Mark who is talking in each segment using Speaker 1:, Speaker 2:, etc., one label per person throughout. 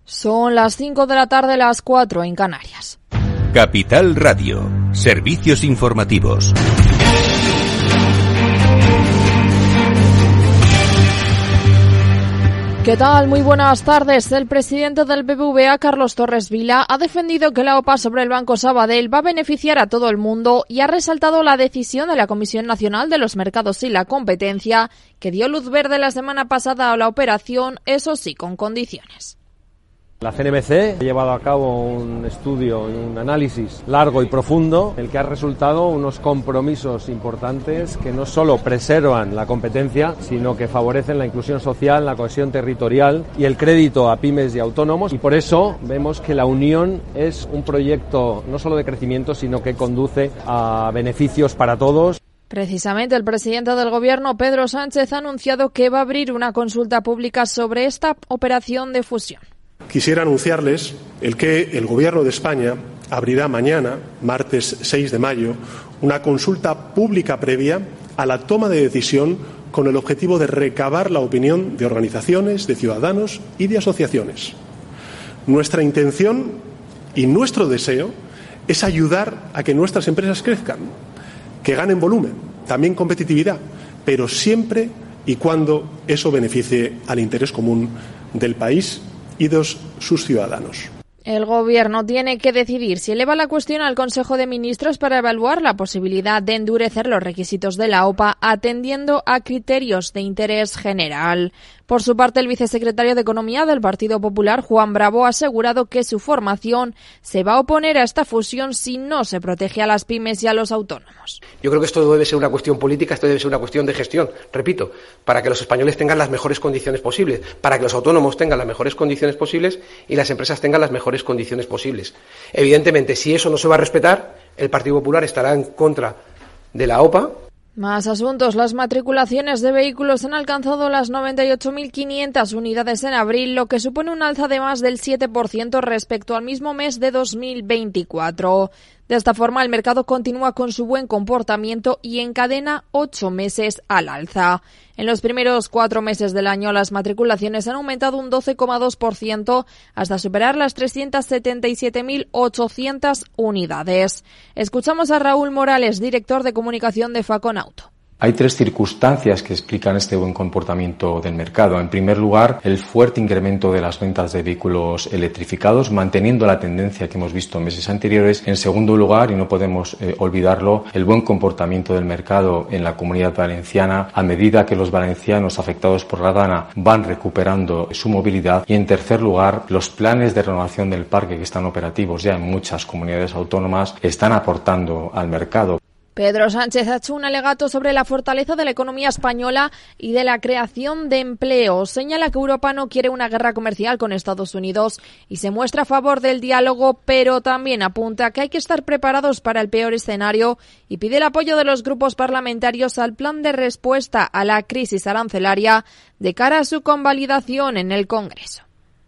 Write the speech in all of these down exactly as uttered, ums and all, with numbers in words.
Speaker 1: Son las cinco de la tarde, las cuatro en Canarias.
Speaker 2: Capital Radio, servicios informativos.
Speaker 1: ¿Qué tal? Muy buenas tardes. El presidente del B B V A, Carlos Torres Vila, ha defendido que la OPA sobre el Banco Sabadell va a beneficiar a todo el mundo y ha resaltado la decisión de la Comisión Nacional de los Mercados y la Competencia, que dio luz verde la semana pasada a la operación, eso sí, con condiciones.
Speaker 3: La C N M C ha llevado a cabo un estudio y un análisis largo y profundo, el que ha resultado unos compromisos importantes que no solo preservan la competencia, sino que favorecen la inclusión social, la cohesión territorial y el crédito a pymes y autónomos. Y por eso vemos que la unión es un proyecto no solo de crecimiento, sino que conduce a beneficios para todos.
Speaker 1: Precisamente el presidente del Gobierno, Pedro Sánchez, ha anunciado que va a abrir una consulta pública sobre esta operación de fusión.
Speaker 4: Quisiera anunciarles el que el Gobierno de España abrirá mañana, martes seis de mayo, una consulta pública previa a la toma de decisión con el objetivo de recabar la opinión de organizaciones, de ciudadanos y de asociaciones. Nuestra intención y nuestro deseo es ayudar a que nuestras empresas crezcan, que ganen volumen, también competitividad, pero siempre y cuando eso beneficie al interés común del país y de sus ciudadanos.
Speaker 1: El Gobierno tiene que decidir si eleva la cuestión al Consejo de Ministros para evaluar la posibilidad de endurecer los requisitos de la OPA atendiendo a criterios de interés general. Por su parte, el vicesecretario de Economía del Partido Popular, Juan Bravo, ha asegurado que su formación se va a oponer a esta fusión si no se protege a las pymes y a los autónomos.
Speaker 5: Yo creo que esto debe ser una cuestión política, esto debe ser una cuestión de gestión, repito, para que los españoles tengan las mejores condiciones posibles, para que los autónomos tengan las mejores condiciones posibles y las empresas tengan las mejores condiciones posibles. Evidentemente, si eso no se va a respetar, el Partido Popular estará en contra de la OPA.
Speaker 1: Más asuntos. Las matriculaciones de vehículos han alcanzado las noventa y ocho mil quinientas unidades en abril, lo que supone un alza de más del siete por ciento respecto al mismo mes de dos mil veinticuatro. De esta forma, el mercado continúa con su buen comportamiento y encadena ocho meses al alza. En los primeros cuatro meses del año, las matriculaciones han aumentado un doce coma dos por ciento hasta superar las trescientas setenta y siete mil ochocientas unidades. Escuchamos a Raúl Morales, director de comunicación de Faconauto.
Speaker 6: Hay tres circunstancias que explican este buen comportamiento del mercado. En primer lugar, el fuerte incremento de las ventas de vehículos electrificados, manteniendo la tendencia que hemos visto en meses anteriores. En segundo lugar, y no podemos eh, olvidarlo, el buen comportamiento del mercado en la Comunidad Valenciana a medida que los valencianos afectados por la DANA van recuperando su movilidad. Y en tercer lugar, los planes de renovación del parque que están operativos ya en muchas comunidades autónomas están aportando al mercado.
Speaker 1: Pedro Sánchez ha hecho un alegato sobre la fortaleza de la economía española y de la creación de empleo. Señala que Europa no quiere una guerra comercial con Estados Unidos y se muestra a favor del diálogo, pero también apunta que hay que estar preparados para el peor escenario y pide el apoyo de los grupos parlamentarios al plan de respuesta a la crisis arancelaria de cara a su convalidación en el Congreso.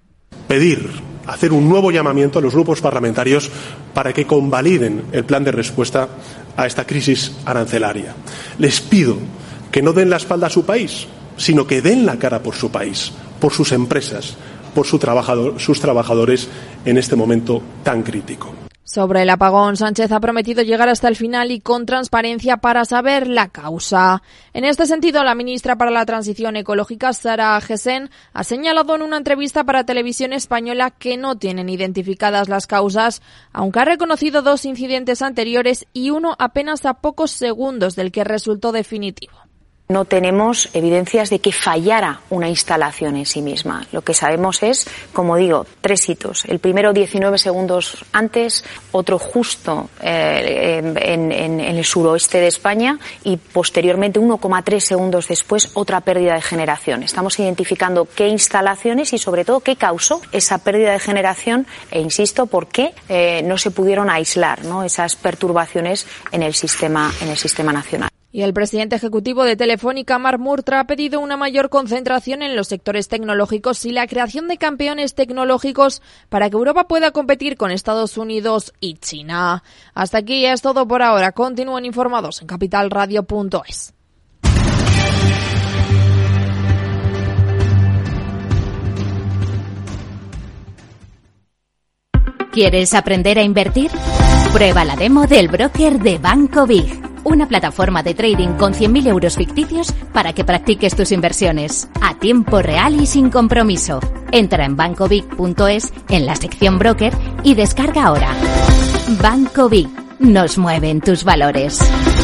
Speaker 4: Pedir, hacer un nuevo llamamiento a los grupos parlamentarios para que convaliden el plan de respuesta a esta crisis arancelaria. Les pido que no den la espalda a su país, sino que den la cara por su país, por sus empresas, por su trabajador, sus trabajadores en este momento tan crítico.
Speaker 1: Sobre el apagón, Sánchez ha prometido llegar hasta el final y con transparencia para saber la causa. En este sentido, la ministra para la Transición Ecológica, Sara Gessen, ha señalado en una entrevista para Televisión Española que no tienen identificadas las causas, aunque ha reconocido dos incidentes anteriores y uno apenas a pocos segundos del que resultó definitivo.
Speaker 7: No tenemos evidencias de que fallara una instalación en sí misma. Lo que sabemos es, como digo, tres hitos. El primero diecinueve segundos antes, otro justo eh, en, en, en el suroeste de España y posteriormente uno coma tres segundos después otra pérdida de generación. Estamos identificando qué instalaciones y sobre todo qué causó esa pérdida de generación e insisto, por qué eh, no se pudieron aislar, ¿no?, esas perturbaciones en el sistema, en el sistema nacional.
Speaker 1: Y el presidente ejecutivo de Telefónica, Marc Murtra, ha pedido una mayor concentración en los sectores tecnológicos y la creación de campeones tecnológicos para que Europa pueda competir con Estados Unidos y China. Hasta aquí es todo por ahora. Continúen informados en capital radio punto es.
Speaker 8: ¿Quieres aprender a invertir? Prueba la demo del broker de Banco Big, una plataforma de trading con cien mil euros ficticios para que practiques tus inversiones a tiempo real y sin compromiso. Entra en banco big punto es en la sección broker y descarga ahora. Banco Big, nos mueven tus valores.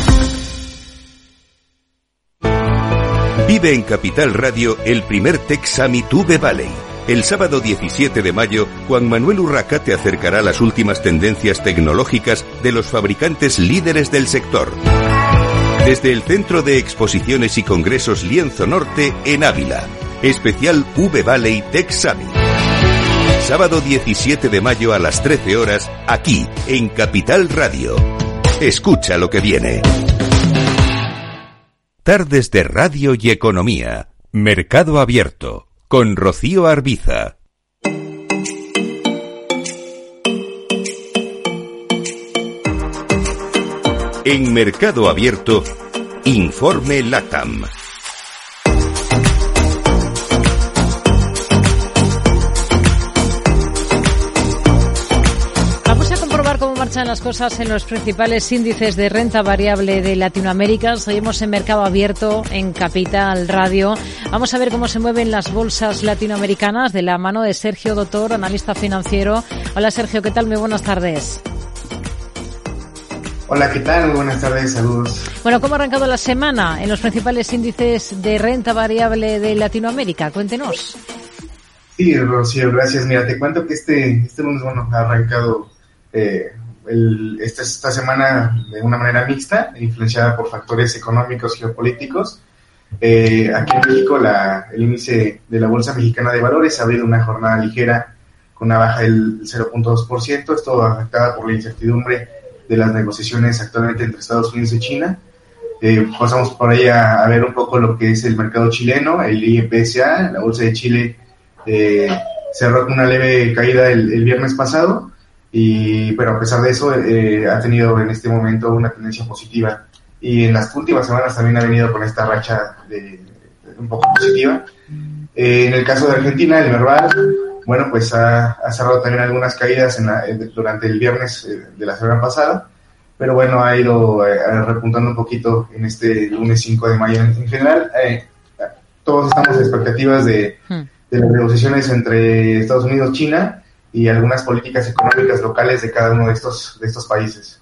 Speaker 2: Vive en Capital Radio el primer Tech Summit U B Valley. El sábado diecisiete de mayo, Juan Manuel Urraca te acercará las últimas tendencias tecnológicas de los fabricantes líderes del sector. Desde el Centro de Exposiciones y Congresos Lienzo Norte en Ávila. Especial U B Valley Tech Summit. Sábado diecisiete de mayo a las trece horas, aquí, en Capital Radio. Escucha lo que viene. Tardes de Radio y Economía. Mercado Abierto. Con Rocío Arbiza. En Mercado Abierto, Informe LATAM.
Speaker 9: Cómo marchan las cosas en los principales índices de renta variable de Latinoamérica. Seguimos en Mercado Abierto en Capital Radio. Vamos a ver cómo se mueven las bolsas latinoamericanas de la mano de Sergio Doctor, analista financiero. Hola Sergio, ¿qué tal? Muy buenas tardes.
Speaker 10: Hola, ¿qué tal? Muy buenas tardes, saludos.
Speaker 9: Bueno, ¿cómo ha arrancado la semana en los principales índices de renta variable de Latinoamérica? Cuéntenos.
Speaker 10: Sí, Rocío, gracias. Mira, te cuento que este, este lunes, bueno, ha arrancado Eh, el, esta, esta semana de una manera mixta, influenciada por factores económicos geopolíticos. Eh, aquí en México la, el índice de la Bolsa Mexicana de Valores ha habido una jornada ligera con una baja del cero punto dos por ciento, esto afectada por la incertidumbre de las negociaciones actualmente entre Estados Unidos y China. Eh, pasamos por ahí a, a ver un poco lo que es el mercado chileno, el I P C A, la Bolsa de Chile eh, cerró con una leve caída el, el viernes pasado. Y pero a pesar de eso eh, ha tenido en este momento una tendencia positiva y en las últimas semanas también ha venido con esta racha de, de un poco positiva. Eh, en el caso de Argentina, el Merval, bueno, pues ha, ha cerrado también algunas caídas en la, durante el viernes eh, de la semana pasada, pero bueno, ha ido eh, repuntando un poquito en este lunes cinco de mayo. En, en general, eh, todos estamos en expectativas de, de las negociaciones entre Estados Unidos y China y algunas políticas económicas locales de cada uno de estos de estos países.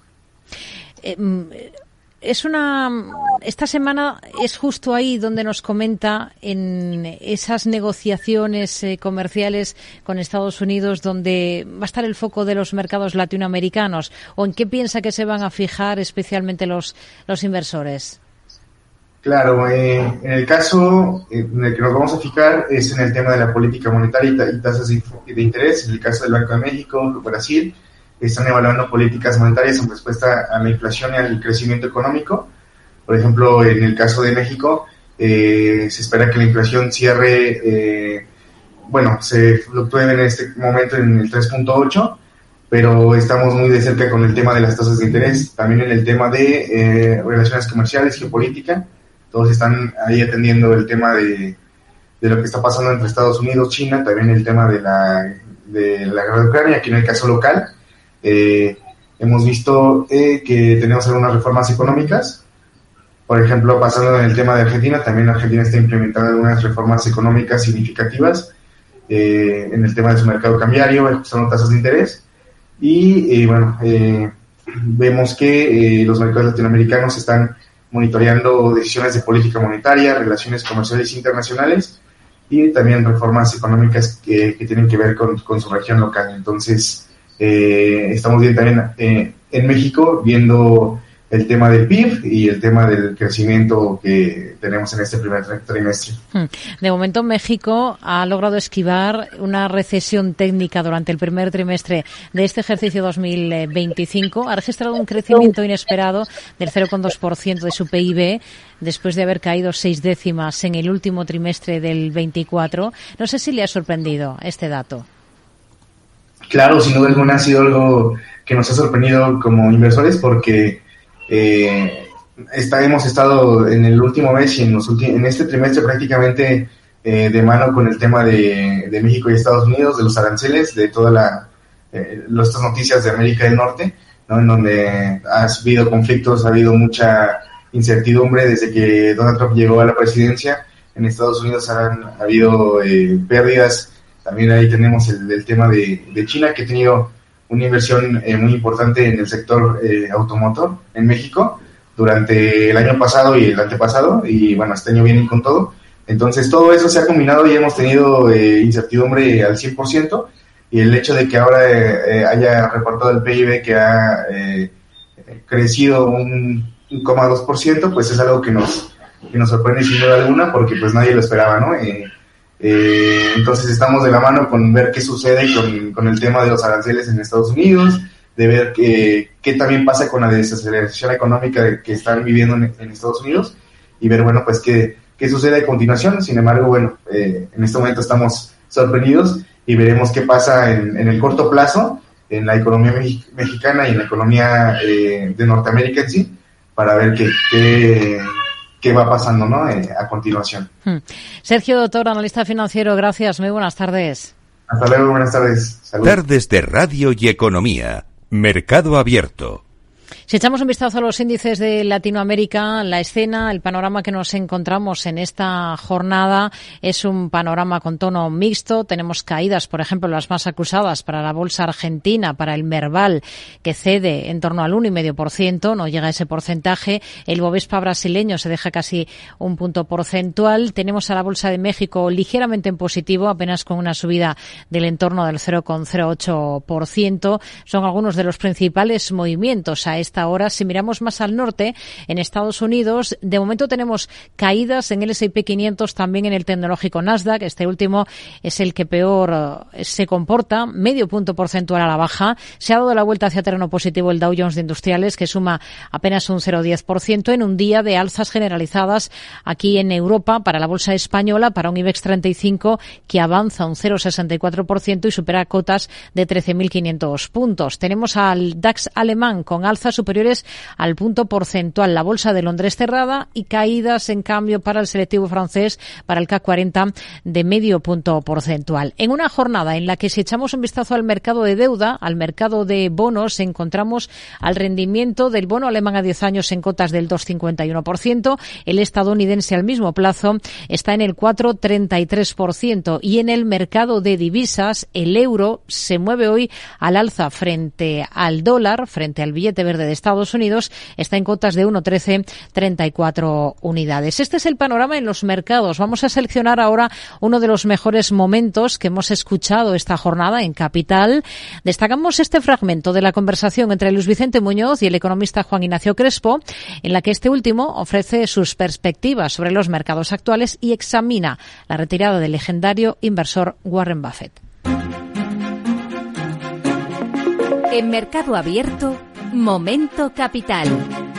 Speaker 9: Es una esta semana es justo ahí donde nos comenta en esas negociaciones eh, comerciales con Estados Unidos donde va a estar el foco de los mercados latinoamericanos, o en qué piensa que se van a fijar especialmente los los inversores.
Speaker 10: Claro, eh, en el caso en el que nos vamos a fijar es en el tema de la política monetaria y, ta- y tasas de, de interés. En el caso del Banco de México, Brasil, están evaluando políticas monetarias en respuesta a la inflación y al crecimiento económico. Por ejemplo, en el caso de México, eh, se espera que la inflación cierre, eh, bueno, se fluctúe en este momento en el tres punto ocho, pero estamos muy de cerca con el tema de las tasas de interés, también en el tema de eh, relaciones comerciales, geopolítica. Todos están ahí atendiendo el tema de, de lo que está pasando entre Estados Unidos, China, también el tema de la, de la guerra de Ucrania. Aquí en el caso local, eh, hemos visto eh, que tenemos algunas reformas económicas. Por ejemplo, pasando en el tema de Argentina, también Argentina está implementando algunas reformas económicas significativas eh, en el tema de su mercado cambiario, ajustando tasas de interés. Y, eh, bueno, eh, vemos que eh, los mercados latinoamericanos están monitoreando decisiones de política monetaria, relaciones comerciales internacionales y también reformas económicas que, que tienen que ver con, con su región local. Entonces, eh, estamos bien también eh, en México viendo el tema del P I B y el tema del crecimiento que tenemos en este primer trimestre.
Speaker 9: De momento, México ha logrado esquivar una recesión técnica durante el primer trimestre de este ejercicio dos mil veinticinco. Ha registrado un crecimiento inesperado del cero coma dos por ciento de su P I B después de haber caído seis décimas en el último trimestre del veinticuatro. No sé si le ha sorprendido este dato.
Speaker 10: Claro, sin duda alguna ha sido algo que nos ha sorprendido como inversores porque Eh, está, hemos estado en el último mes y en, los ulti- en este trimestre prácticamente eh, de mano con el tema de, de México y Estados Unidos, de los aranceles, de toda la, eh, estas noticias de América del Norte, ¿no? En donde ha habido conflictos, ha habido mucha incertidumbre desde que Donald Trump llegó a la presidencia. En Estados Unidos han ha habido eh, pérdidas. También ahí tenemos el, el tema de, de China, que ha tenido una inversión eh, muy importante en el sector eh, automotor en México durante el año pasado y el antepasado, y bueno, este año vienen con todo. Entonces todo eso se ha combinado y hemos tenido eh, incertidumbre al cien por ciento, y el hecho de que ahora eh, haya reportado el P I B que ha eh, crecido un uno coma dos por ciento, pues es algo que nos que nos sorprende sin duda alguna, porque pues nadie lo esperaba, ¿no? Eh, eh, entonces estamos de la mano con ver qué sucede con, con el tema de los aranceles en Estados Unidos, de ver qué, qué también pasa con la desaceleración económica que están viviendo en, en Estados Unidos, y ver, bueno, pues qué, qué sucede a continuación. Sin embargo, bueno, eh, en este momento estamos sorprendidos y veremos qué pasa en, en el corto plazo en la economía me- mexicana y en la economía eh, de Norteamérica en sí, para ver qué, qué, qué va pasando, ¿no? Eh, a continuación.
Speaker 9: Hmm. Sergio Doctor, analista financiero, gracias. Muy buenas tardes.
Speaker 10: Hasta luego, buenas tardes. Saludos.
Speaker 2: Tardes de Radio y Economía. Mercado Abierto.
Speaker 9: Si echamos un vistazo a los índices de Latinoamérica, la escena, el panorama que nos encontramos en esta jornada es un panorama con tono mixto. Tenemos caídas, por ejemplo, las más acusadas para la bolsa argentina, para el Merval, que cede en torno al uno coma cinco por ciento, no llega a ese porcentaje. El Bovespa brasileño se deja casi un punto porcentual. Tenemos a la bolsa de México ligeramente en positivo, apenas con una subida del entorno del cero coma cero ocho por ciento. Son algunos de los principales movimientos a esta hora. Si miramos más al norte, en Estados Unidos, de momento tenemos caídas en el ese y pe quinientos, también en el tecnológico Nasdaq. Este último es el que peor eh, se comporta, medio punto porcentual a la baja. Se ha dado la vuelta hacia terreno positivo el Dow Jones de Industriales, que suma apenas un cero coma diez por ciento en un día de alzas generalizadas aquí en Europa para la bolsa española, para un IBEX treinta y cinco que avanza un cero coma sesenta y cuatro por ciento y supera cotas de trece mil quinientos puntos. Tenemos al DAX alemán con alzas superiores al punto porcentual. La bolsa de Londres cerrada y caídas, en cambio, para el selectivo francés, para el C A C cuarenta, de medio punto porcentual. En una jornada en la que, si echamos un vistazo al mercado de deuda, al mercado de bonos, encontramos al rendimiento del bono alemán a diez años en cotas del dos coma cincuenta y uno por ciento. El estadounidense al mismo plazo está en el cuatro coma treinta y tres por ciento. Y en el mercado de divisas, el euro se mueve hoy al alza frente al dólar, frente al billete verde de Estados Unidos, está en cotas de uno coma trece treinta y cuatro unidades. Este es el panorama en los mercados. Vamos a seleccionar ahora uno de los mejores momentos que hemos escuchado esta jornada en Capital. Destacamos este fragmento de la conversación entre Luis Vicente Muñoz y el economista Juan Ignacio Crespo, en la que este último ofrece sus perspectivas sobre los mercados actuales y examina la retirada del legendario inversor Warren Buffett.
Speaker 8: En Mercado Abierto, Momento Capital.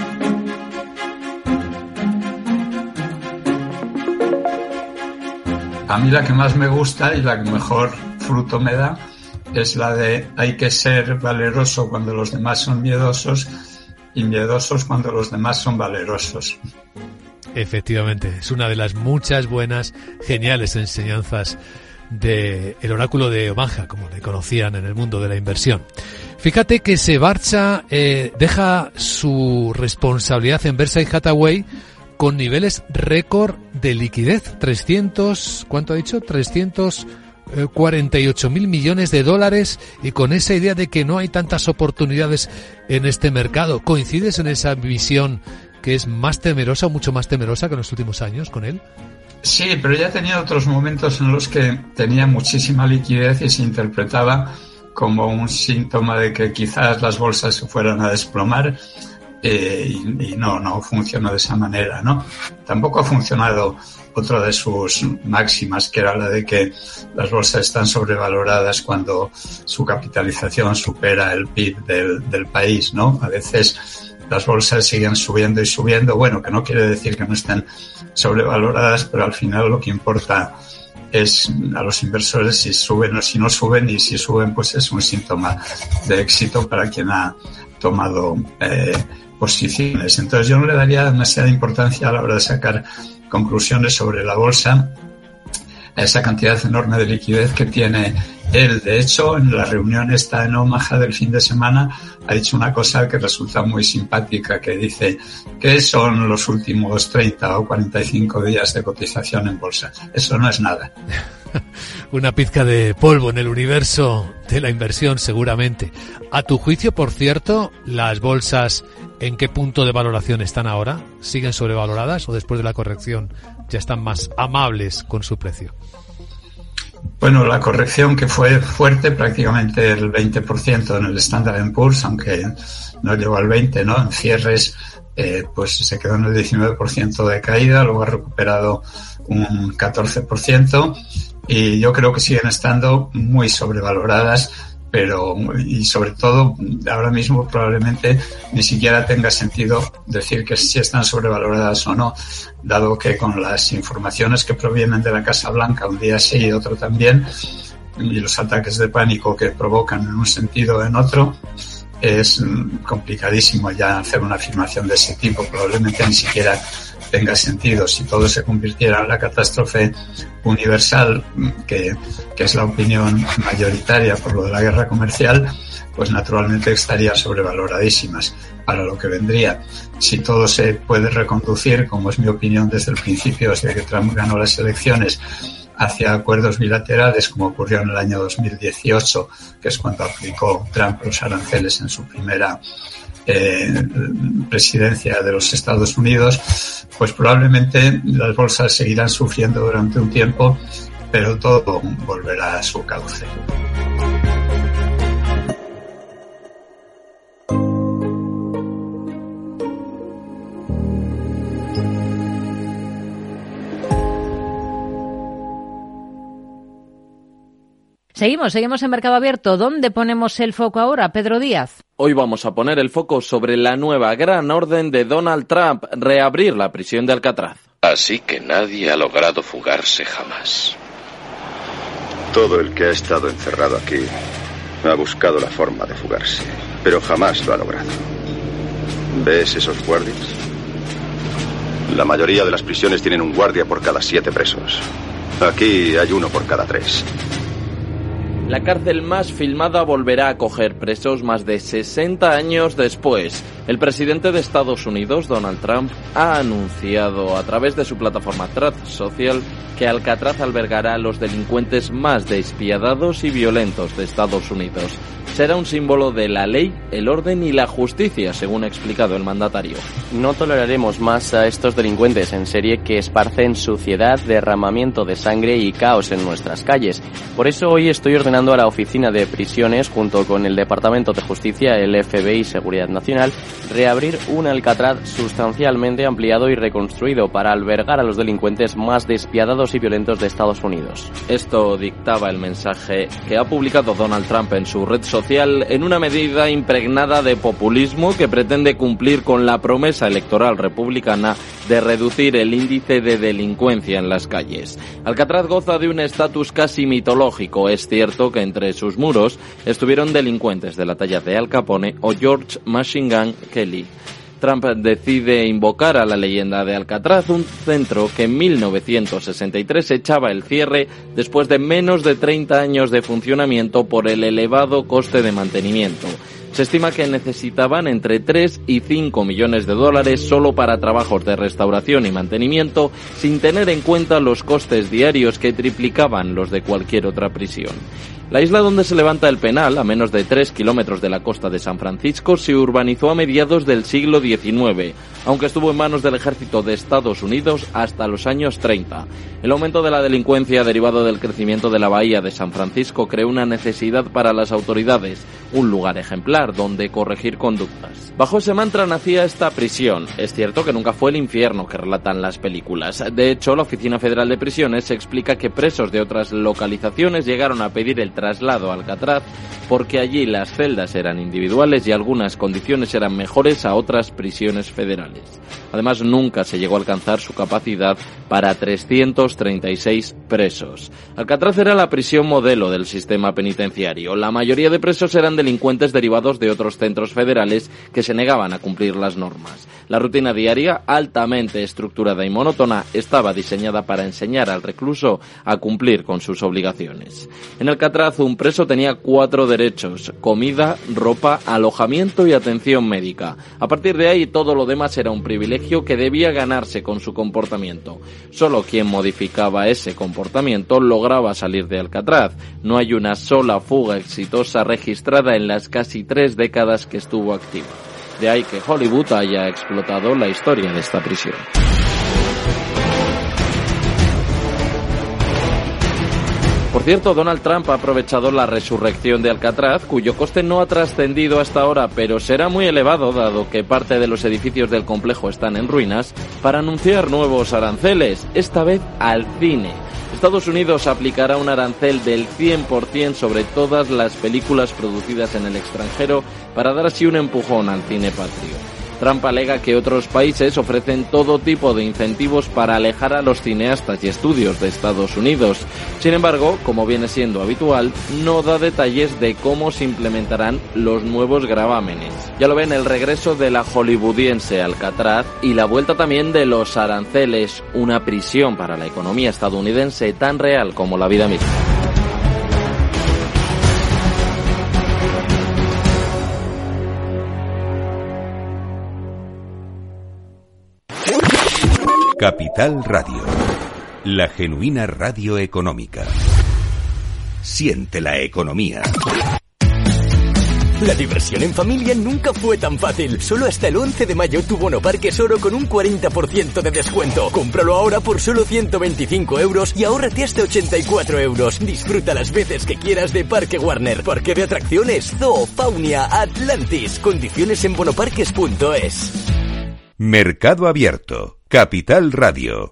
Speaker 11: A mí la que más me gusta y la que mejor fruto me da es la de hay que ser valeroso cuando los demás son miedosos y miedosos cuando los demás son valerosos.
Speaker 12: Efectivamente, es una de las muchas buenas, geniales enseñanzas del oráculo de Omaha, como le conocían en el mundo de la inversión. Fíjate que se marcha, eh, deja su responsabilidad en Berkshire Hathaway con niveles récord de liquidez, trescientos, ¿cuánto ha dicho? trescientos cuarenta y ocho mil millones de dólares, y con esa idea de que no hay tantas oportunidades en este mercado. ¿Coincides en esa visión que es más temerosa, mucho más temerosa que en los últimos años con él?
Speaker 11: Sí, pero ya tenía otros momentos en los que tenía muchísima liquidez y se interpretaba como un síntoma de que quizás las bolsas se fueran a desplomar, eh, y, y no, no funcionó de esa manera, ¿no? Tampoco ha funcionado otra de sus máximas, que era la de que las bolsas están sobrevaloradas cuando su capitalización supera el P I B del, del país, ¿no? A veces las bolsas siguen subiendo y subiendo, bueno, que no quiere decir que no estén sobrevaloradas, pero al final lo que importa es a los inversores si suben o si no suben, y si suben pues es un síntoma de éxito para quien ha tomado eh, posiciones. Entonces yo no le daría demasiada importancia a la hora de sacar conclusiones sobre la bolsa a esa cantidad enorme de liquidez que tiene Él, de hecho, en la reunión esta en Omaha del fin de semana, ha dicho una cosa que resulta muy simpática, que dice que son los últimos treinta o cuarenta y cinco días de cotización en bolsa. Eso no es nada.
Speaker 12: Una pizca de polvo en el universo de la inversión, seguramente. A tu juicio, por cierto, las bolsas, ¿en qué punto de valoración están ahora? ¿Siguen sobrevaloradas o después de la corrección ya están más amables con su precio?
Speaker 11: Bueno, la corrección que fue fuerte, prácticamente el veinte por ciento en el Standard and Poor's, aunque no llegó al veinte por ciento, ¿no? En cierres, eh, pues se quedó en el diecinueve por ciento de caída, luego ha recuperado un catorce por ciento y yo creo que siguen estando muy sobrevaloradas, pero y sobre todo ahora mismo probablemente ni siquiera tenga sentido decir que si están sobrevaloradas o no, dado que con las informaciones que provienen de la Casa Blanca un día sí y otro también, y los ataques de pánico que provocan en un sentido o en otro, es complicadísimo ya hacer una afirmación de ese tipo. Probablemente ni siquiera tenga sentido. Si todo se convirtiera en la catástrofe universal, que, que es la opinión mayoritaria por lo de la guerra comercial, pues naturalmente estarían sobrevaloradísimas para lo que vendría. Si todo se puede reconducir, como es mi opinión desde el principio, desde que Trump ganó las elecciones, hacia acuerdos bilaterales, como ocurrió en el año dos mil dieciocho, que es cuando aplicó Trump los aranceles en su primera eh, presidencia de los Estados Unidos, pues probablemente las bolsas seguirán sufriendo durante un tiempo, pero todo volverá a su cauce.
Speaker 9: Seguimos, seguimos en Mercado Abierto. ¿Dónde ponemos el foco ahora, Pedro Díaz?
Speaker 13: Hoy vamos a poner el foco sobre la nueva gran orden de Donald Trump, reabrir la prisión de Alcatraz.
Speaker 14: Así que nadie ha logrado fugarse jamás.
Speaker 15: Todo el que ha estado encerrado aquí ha buscado la forma de fugarse, pero jamás lo ha logrado. ¿Ves esos guardias? La mayoría de las prisiones tienen un guardia por cada siete presos. Aquí hay uno por cada tres.
Speaker 13: La cárcel más filmada volverá a acoger presos más de sesenta años después. El presidente de Estados Unidos, Donald Trump, ha anunciado a través de su plataforma Truth Social que Alcatraz albergará a los delincuentes más despiadados y violentos de Estados Unidos. Será un símbolo de la ley, el orden y la justicia, según ha explicado el mandatario.
Speaker 16: No toleraremos más a estos delincuentes en serie que esparcen suciedad, derramamiento de sangre y caos en nuestras calles. Por eso hoy estoy ordenando a la Oficina de Prisiones, junto con el Departamento de Justicia, el F B I y Seguridad Nacional, reabrir un Alcatraz sustancialmente ampliado y reconstruido para albergar a los delincuentes más despiadados y violentos de Estados Unidos.
Speaker 13: Esto dictaba el mensaje que ha publicado Donald Trump en su red social en una medida impregnada de populismo que pretende cumplir con la promesa electoral republicana de reducir el índice de delincuencia en las calles. Alcatraz goza de un estatus casi mitológico. Es cierto que entre sus muros estuvieron delincuentes de la talla de Al Capone o George Machine Gun Kelly. Trump decide invocar a la leyenda de Alcatraz, un centro que en mil novecientos sesenta y tres echaba el cierre después de menos de treinta años de funcionamiento por el elevado coste de mantenimiento. Se estima que necesitaban entre tres y cinco millones de dólares solo para trabajos de restauración y mantenimiento, sin tener en cuenta los costes diarios que triplicaban los de cualquier otra prisión. La isla donde se levanta el penal, a menos de tres kilómetros de la costa de San Francisco, se urbanizó a mediados del siglo diecinueve, aunque estuvo en manos del ejército de Estados Unidos hasta los años treinta. El aumento de la delincuencia derivado del crecimiento de la bahía de San Francisco creó una necesidad para las autoridades, un lugar ejemplar donde corregir conductas. Bajo ese mantra nacía esta prisión. Es cierto que nunca fue el infierno que relatan las películas. De hecho, la Oficina Federal de Prisiones explica que presos de otras localizaciones llegaron a pedir el traslado a Alcatraz porque allí las celdas eran individuales y algunas condiciones eran mejores a otras prisiones federales. Además, nunca se llegó a alcanzar su capacidad para trescientos treinta y seis presos. Alcatraz era la prisión modelo del sistema penitenciario. La mayoría de presos eran delincuentes derivados de otros centros federales que se negaban a cumplir las normas. La rutina diaria, altamente estructurada y monótona, estaba diseñada para enseñar al recluso a cumplir con sus obligaciones. En Alcatraz Alcatraz un preso tenía cuatro derechos: comida, ropa, alojamiento y atención médica. A partir de ahí todo lo demás era un privilegio que debía ganarse con su comportamiento. Solo quien modificaba ese comportamiento lograba salir de Alcatraz. No hay una sola fuga exitosa registrada en las casi tres décadas que estuvo activa. De ahí que Hollywood haya explotado la historia de esta prisión. Por cierto, Donald Trump ha aprovechado la resurrección de Alcatraz, cuyo coste no ha trascendido hasta ahora, pero será muy elevado, dado que parte de los edificios del complejo están en ruinas, para anunciar nuevos aranceles, esta vez al cine. Estados Unidos aplicará un arancel del cien por ciento sobre todas las películas producidas en el extranjero para dar así un empujón al cine patrio. Trump alega que otros países ofrecen todo tipo de incentivos para alejar a los cineastas y estudios de Estados Unidos. Sin embargo, como viene siendo habitual, no da detalles de cómo se implementarán los nuevos gravámenes. Ya lo ven, el regreso de la hollywoodiense Alcatraz y la vuelta también de los aranceles, una prisión para la economía estadounidense tan real como la vida misma.
Speaker 2: Capital Radio, la genuina radio económica. Siente la economía.
Speaker 17: La diversión en familia nunca fue tan fácil. Solo hasta el once de mayo tu bono Parques Oro con un cuarenta por ciento de descuento. Cómpralo ahora por solo ciento veinticinco euros y ahórrate hasta ochenta y cuatro euros. Disfruta las veces que quieras de Parque Warner, Parque de Atracciones, Zoo, Faunia, Atlantis. Condiciones en bonoparques punto es.
Speaker 2: Mercado Abierto. Capital Radio.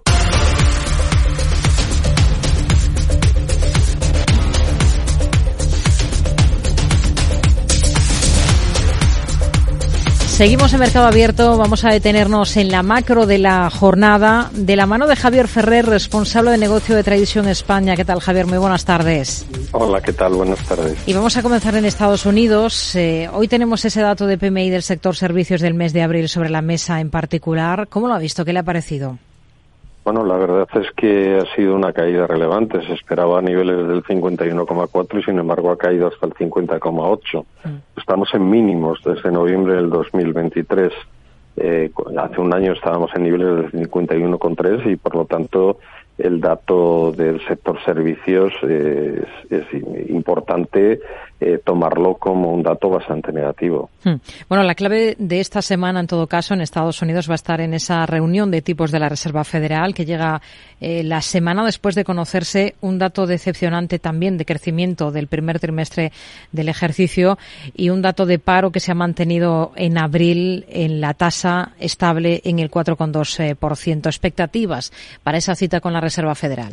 Speaker 9: Seguimos en Mercado Abierto, vamos a detenernos en la macro de la jornada, de la mano de Javier Ferrer, responsable de negocio de Tradition España. ¿Qué tal, Javier? Muy buenas tardes.
Speaker 18: Hola, ¿qué tal? Buenas tardes.
Speaker 9: Y vamos a comenzar en Estados Unidos. Eh, hoy tenemos ese dato de P M I del sector servicios del mes de abril sobre la mesa en particular. ¿Cómo lo ha visto? ¿Qué le ha parecido?
Speaker 18: Bueno, la verdad es que ha sido una caída relevante. Se esperaba a niveles del cincuenta y uno coma cuatro y sin embargo ha caído hasta el cincuenta coma ocho. Mm. Estamos en mínimos desde noviembre del dos mil veintitrés. Eh, hace un año estábamos en niveles del cincuenta y uno coma tres y por lo tanto el dato del sector servicios eh, es, es importante eh, tomarlo como un dato bastante negativo.
Speaker 9: Hmm. Bueno, la clave de esta semana, en todo caso, en Estados Unidos va a estar en esa reunión de tipos de la Reserva Federal que llega eh, la semana después de conocerse un dato decepcionante también de crecimiento del primer trimestre del ejercicio y un dato de paro que se ha mantenido en abril en la tasa estable en el cuatro coma dos por ciento. Expectativas para esa cita con la Reserva Federal.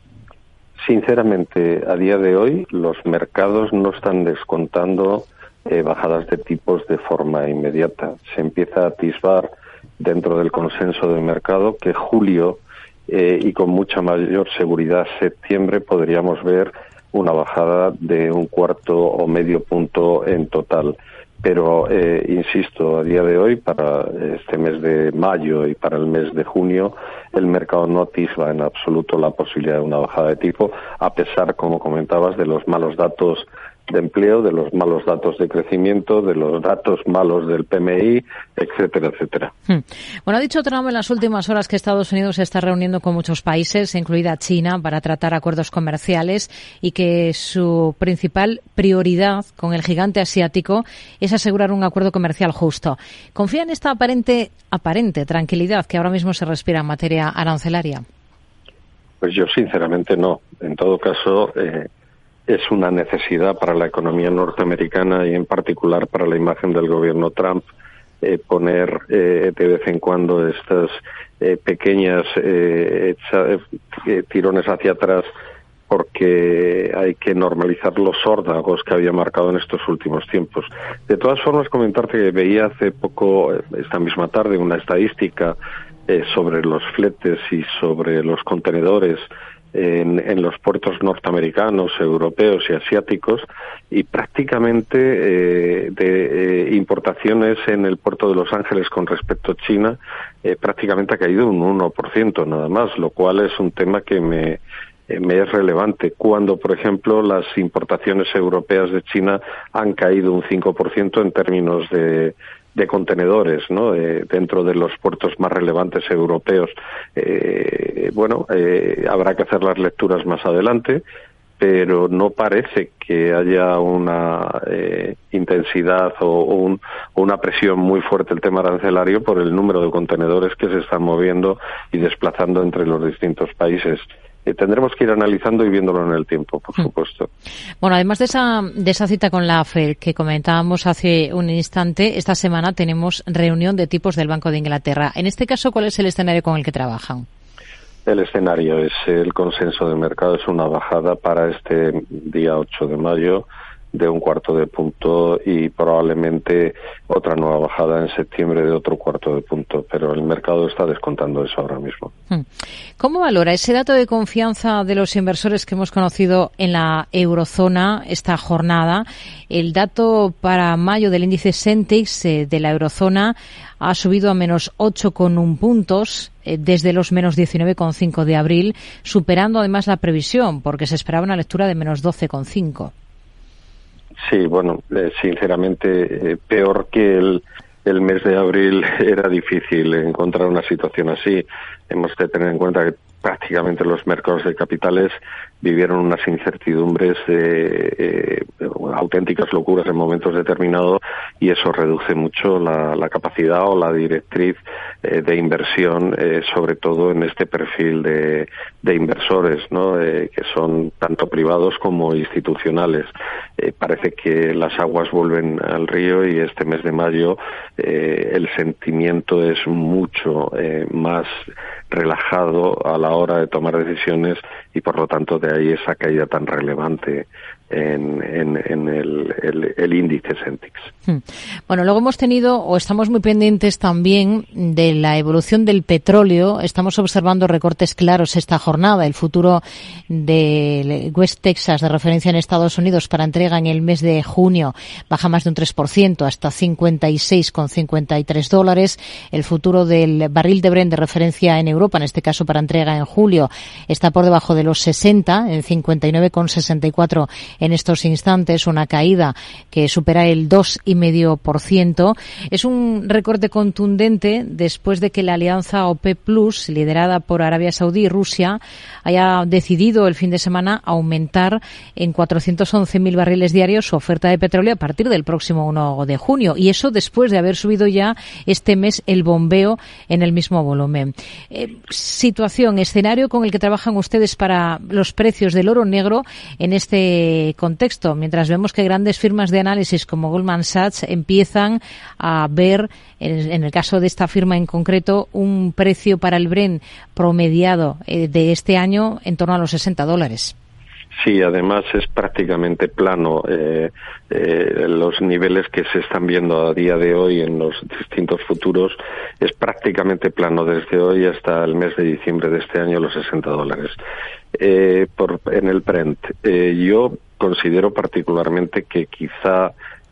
Speaker 18: Sinceramente, a día de hoy los mercados no están descontando eh, bajadas de tipos de forma inmediata. Se empieza a atisbar dentro del consenso del mercado que julio eh, y con mucha mayor seguridad septiembre podríamos ver una bajada de un cuarto o medio punto en total. Pero, eh, insisto, a día de hoy, para este mes de mayo y para el mes de junio, el mercado no atisba en absoluto la posibilidad de una bajada de tipo, a pesar, como comentabas, de los malos datos de empleo, de los malos datos de crecimiento, de los datos malos del P M I, etcétera, etcétera.
Speaker 9: Hmm. Bueno, ha dicho Trump en las últimas horas que Estados Unidos se está reuniendo con muchos países, incluida China, para tratar acuerdos comerciales y que su principal prioridad con el gigante asiático es asegurar un acuerdo comercial justo. ¿Confía en esta aparente, aparente tranquilidad que ahora mismo se respira en materia arancelaria?
Speaker 18: Pues yo sinceramente no. En todo caso, eh, es una necesidad para la economía norteamericana y en particular para la imagen del gobierno Trump eh, poner eh, de vez en cuando estas eh, pequeñas eh, eh, tirones hacia atrás, porque hay que normalizar los órdagos que había marcado en estos últimos tiempos. De todas formas, comentarte que veía hace poco, esta misma tarde, una estadística eh, sobre los fletes y sobre los contenedores En, en los puertos norteamericanos, europeos y asiáticos, y prácticamente eh, de eh, importaciones en el puerto de Los Ángeles con respecto a China, eh, prácticamente ha caído un uno por ciento nada más, lo cual es un tema que me eh, me es relevante. Cuando, por ejemplo, las importaciones europeas de China han caído un cinco por ciento en términos de de contenedores, ¿no? Eh, dentro de los puertos más relevantes europeos. Eh, bueno, eh, habrá que hacer las lecturas más adelante, pero no parece que haya una eh, intensidad o, o, un, o una presión muy fuerte el tema arancelario por el número de contenedores que se están moviendo y desplazando entre los distintos países. Eh, tendremos que ir analizando y viéndolo en el tiempo, por supuesto.
Speaker 9: Bueno, además de esa, de esa cita con la Fed que comentábamos hace un instante, esta semana tenemos reunión de tipos del Banco de Inglaterra. En este caso, ¿cuál es el escenario con el que trabajan?
Speaker 18: El escenario es el consenso de mercado, es una bajada para este día ocho de mayo de un cuarto de punto y probablemente otra nueva bajada en septiembre de otro cuarto de punto, pero el mercado está descontando eso ahora mismo.
Speaker 9: ¿Cómo valora ese dato de confianza de los inversores que hemos conocido en la eurozona esta jornada? El dato para mayo del índice Sentex eh, de la eurozona ha subido a menos ocho coma uno puntos eh, desde los menos diecinueve coma cinco de abril, superando además la previsión, porque se esperaba una lectura de menos doce coma cinco.
Speaker 18: Sí, bueno, eh, sinceramente, eh, peor que el, el mes de abril era difícil encontrar una situación así. Hemos de tener en cuenta que prácticamente los mercados de capitales vivieron unas incertidumbres de eh, auténticas locuras en momentos determinados y eso reduce mucho la, la capacidad o la directriz eh, de inversión, eh, sobre todo en este perfil de, de inversores, ¿no? Eh, que son tanto privados como institucionales. Eh, parece que las aguas vuelven al río y este mes de mayo eh, el sentimiento es mucho eh, más relajado a la hora de tomar decisiones y por lo tanto de ahí esa caída tan relevante en, en, en el, el, el índice Sentex.
Speaker 9: Bueno, luego hemos tenido o estamos muy pendientes también de la evolución del petróleo. Estamos observando recortes claros esta jornada. El futuro de West Texas de referencia en Estados Unidos para entrega en el mes de junio baja más de un tres por ciento hasta cincuenta y seis coma cincuenta y tres dólares. El futuro del barril de Brent de referencia en Europa, en este caso para entrega en julio, está por debajo de los sesenta, en cincuenta y nueve coma sesenta y cuatro en estos instantes, una caída que supera el dos coma cinco por ciento. Es un recorte contundente después de que la alianza OPEP Plus, liderada por Arabia Saudí y Rusia, haya decidido el fin de semana aumentar en cuatrocientos once mil barriles diarios su oferta de petróleo a partir del próximo uno de junio. Y eso después de haber subido ya este mes el bombeo en el mismo volumen. Eh, situación, escenario con el que trabajan ustedes para los precios del oro negro en este contexto, mientras vemos que grandes firmas de análisis como Goldman Sachs empiezan a ver, en, en el caso de esta firma en concreto, un precio para el Brent promediado eh, de este año en torno a los sesenta dólares.
Speaker 18: Sí, además es prácticamente plano. Eh, eh, los niveles que se están viendo a día de hoy en los distintos futuros es prácticamente plano desde hoy hasta el mes de diciembre de este año, los sesenta dólares. Eh, por, en el Brent, eh, yo considero particularmente que quizá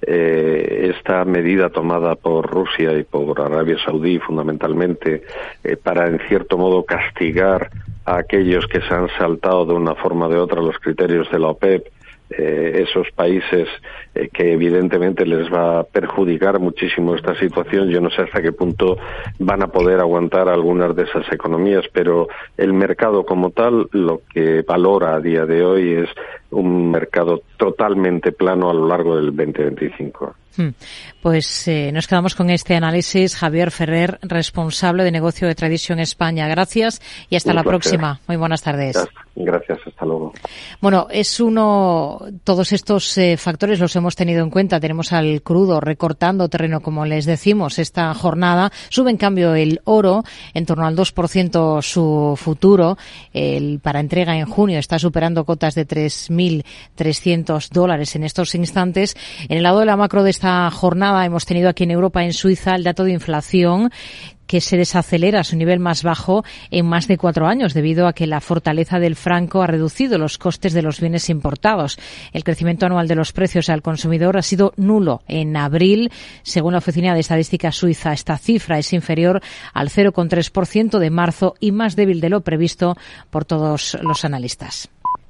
Speaker 18: eh, esta medida tomada por Rusia y por Arabia Saudí fundamentalmente eh, para en cierto modo castigar a aquellos que se han saltado de una forma o de otra los criterios de la OPEP, eh, esos países eh, que evidentemente les va a perjudicar muchísimo esta situación. Yo no sé hasta qué punto van a poder aguantar algunas de esas economías, pero el mercado como tal lo que valora a día de hoy es un mercado totalmente plano a lo largo del veinte veinticinco.
Speaker 9: Pues eh, nos quedamos con este análisis. Javier Ferrer, responsable de negocio de Tradition España. Gracias y hasta la próxima. Muy buenas tardes.
Speaker 18: Gracias, hasta luego.
Speaker 9: Bueno, es uno, todos estos eh, factores los hemos tenido en cuenta. Tenemos al crudo recortando terreno, como les decimos, esta jornada. Sube en cambio el oro en torno al dos por ciento su futuro. El para entrega en junio está superando cotas de tres mil mil trescientos dólares en estos instantes. En el lado de la macro de esta jornada hemos tenido aquí en Europa, en Suiza, el dato de inflación que se desacelera a su nivel más bajo en más de cuatro años debido a que la fortaleza del franco ha reducido los costes de los bienes importados. El crecimiento anual de los precios al consumidor ha sido nulo en abril. Según la Oficina de Estadística Suiza, esta cifra es inferior al cero coma tres por ciento de marzo y más débil de lo previsto por todos los analistas.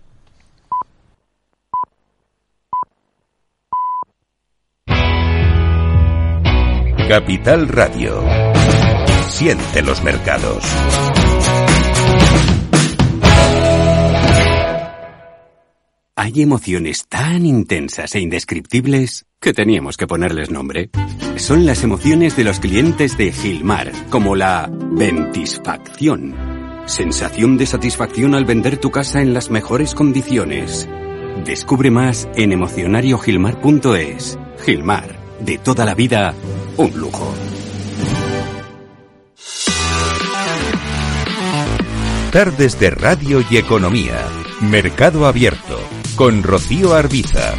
Speaker 2: Capital Radio. Siente los mercados.
Speaker 19: Hay emociones tan intensas e indescriptibles que teníamos que ponerles nombre. Son las emociones de los clientes de Gilmar, como la ventisfacción. Sensación de satisfacción al vender tu casa en las mejores condiciones. Descubre más en emocionario gilmar punto es. Gilmar, de toda la vida, un lujo.
Speaker 2: Tardes de Radio y Economía. Mercado Abierto. Con Rocío Arbiza.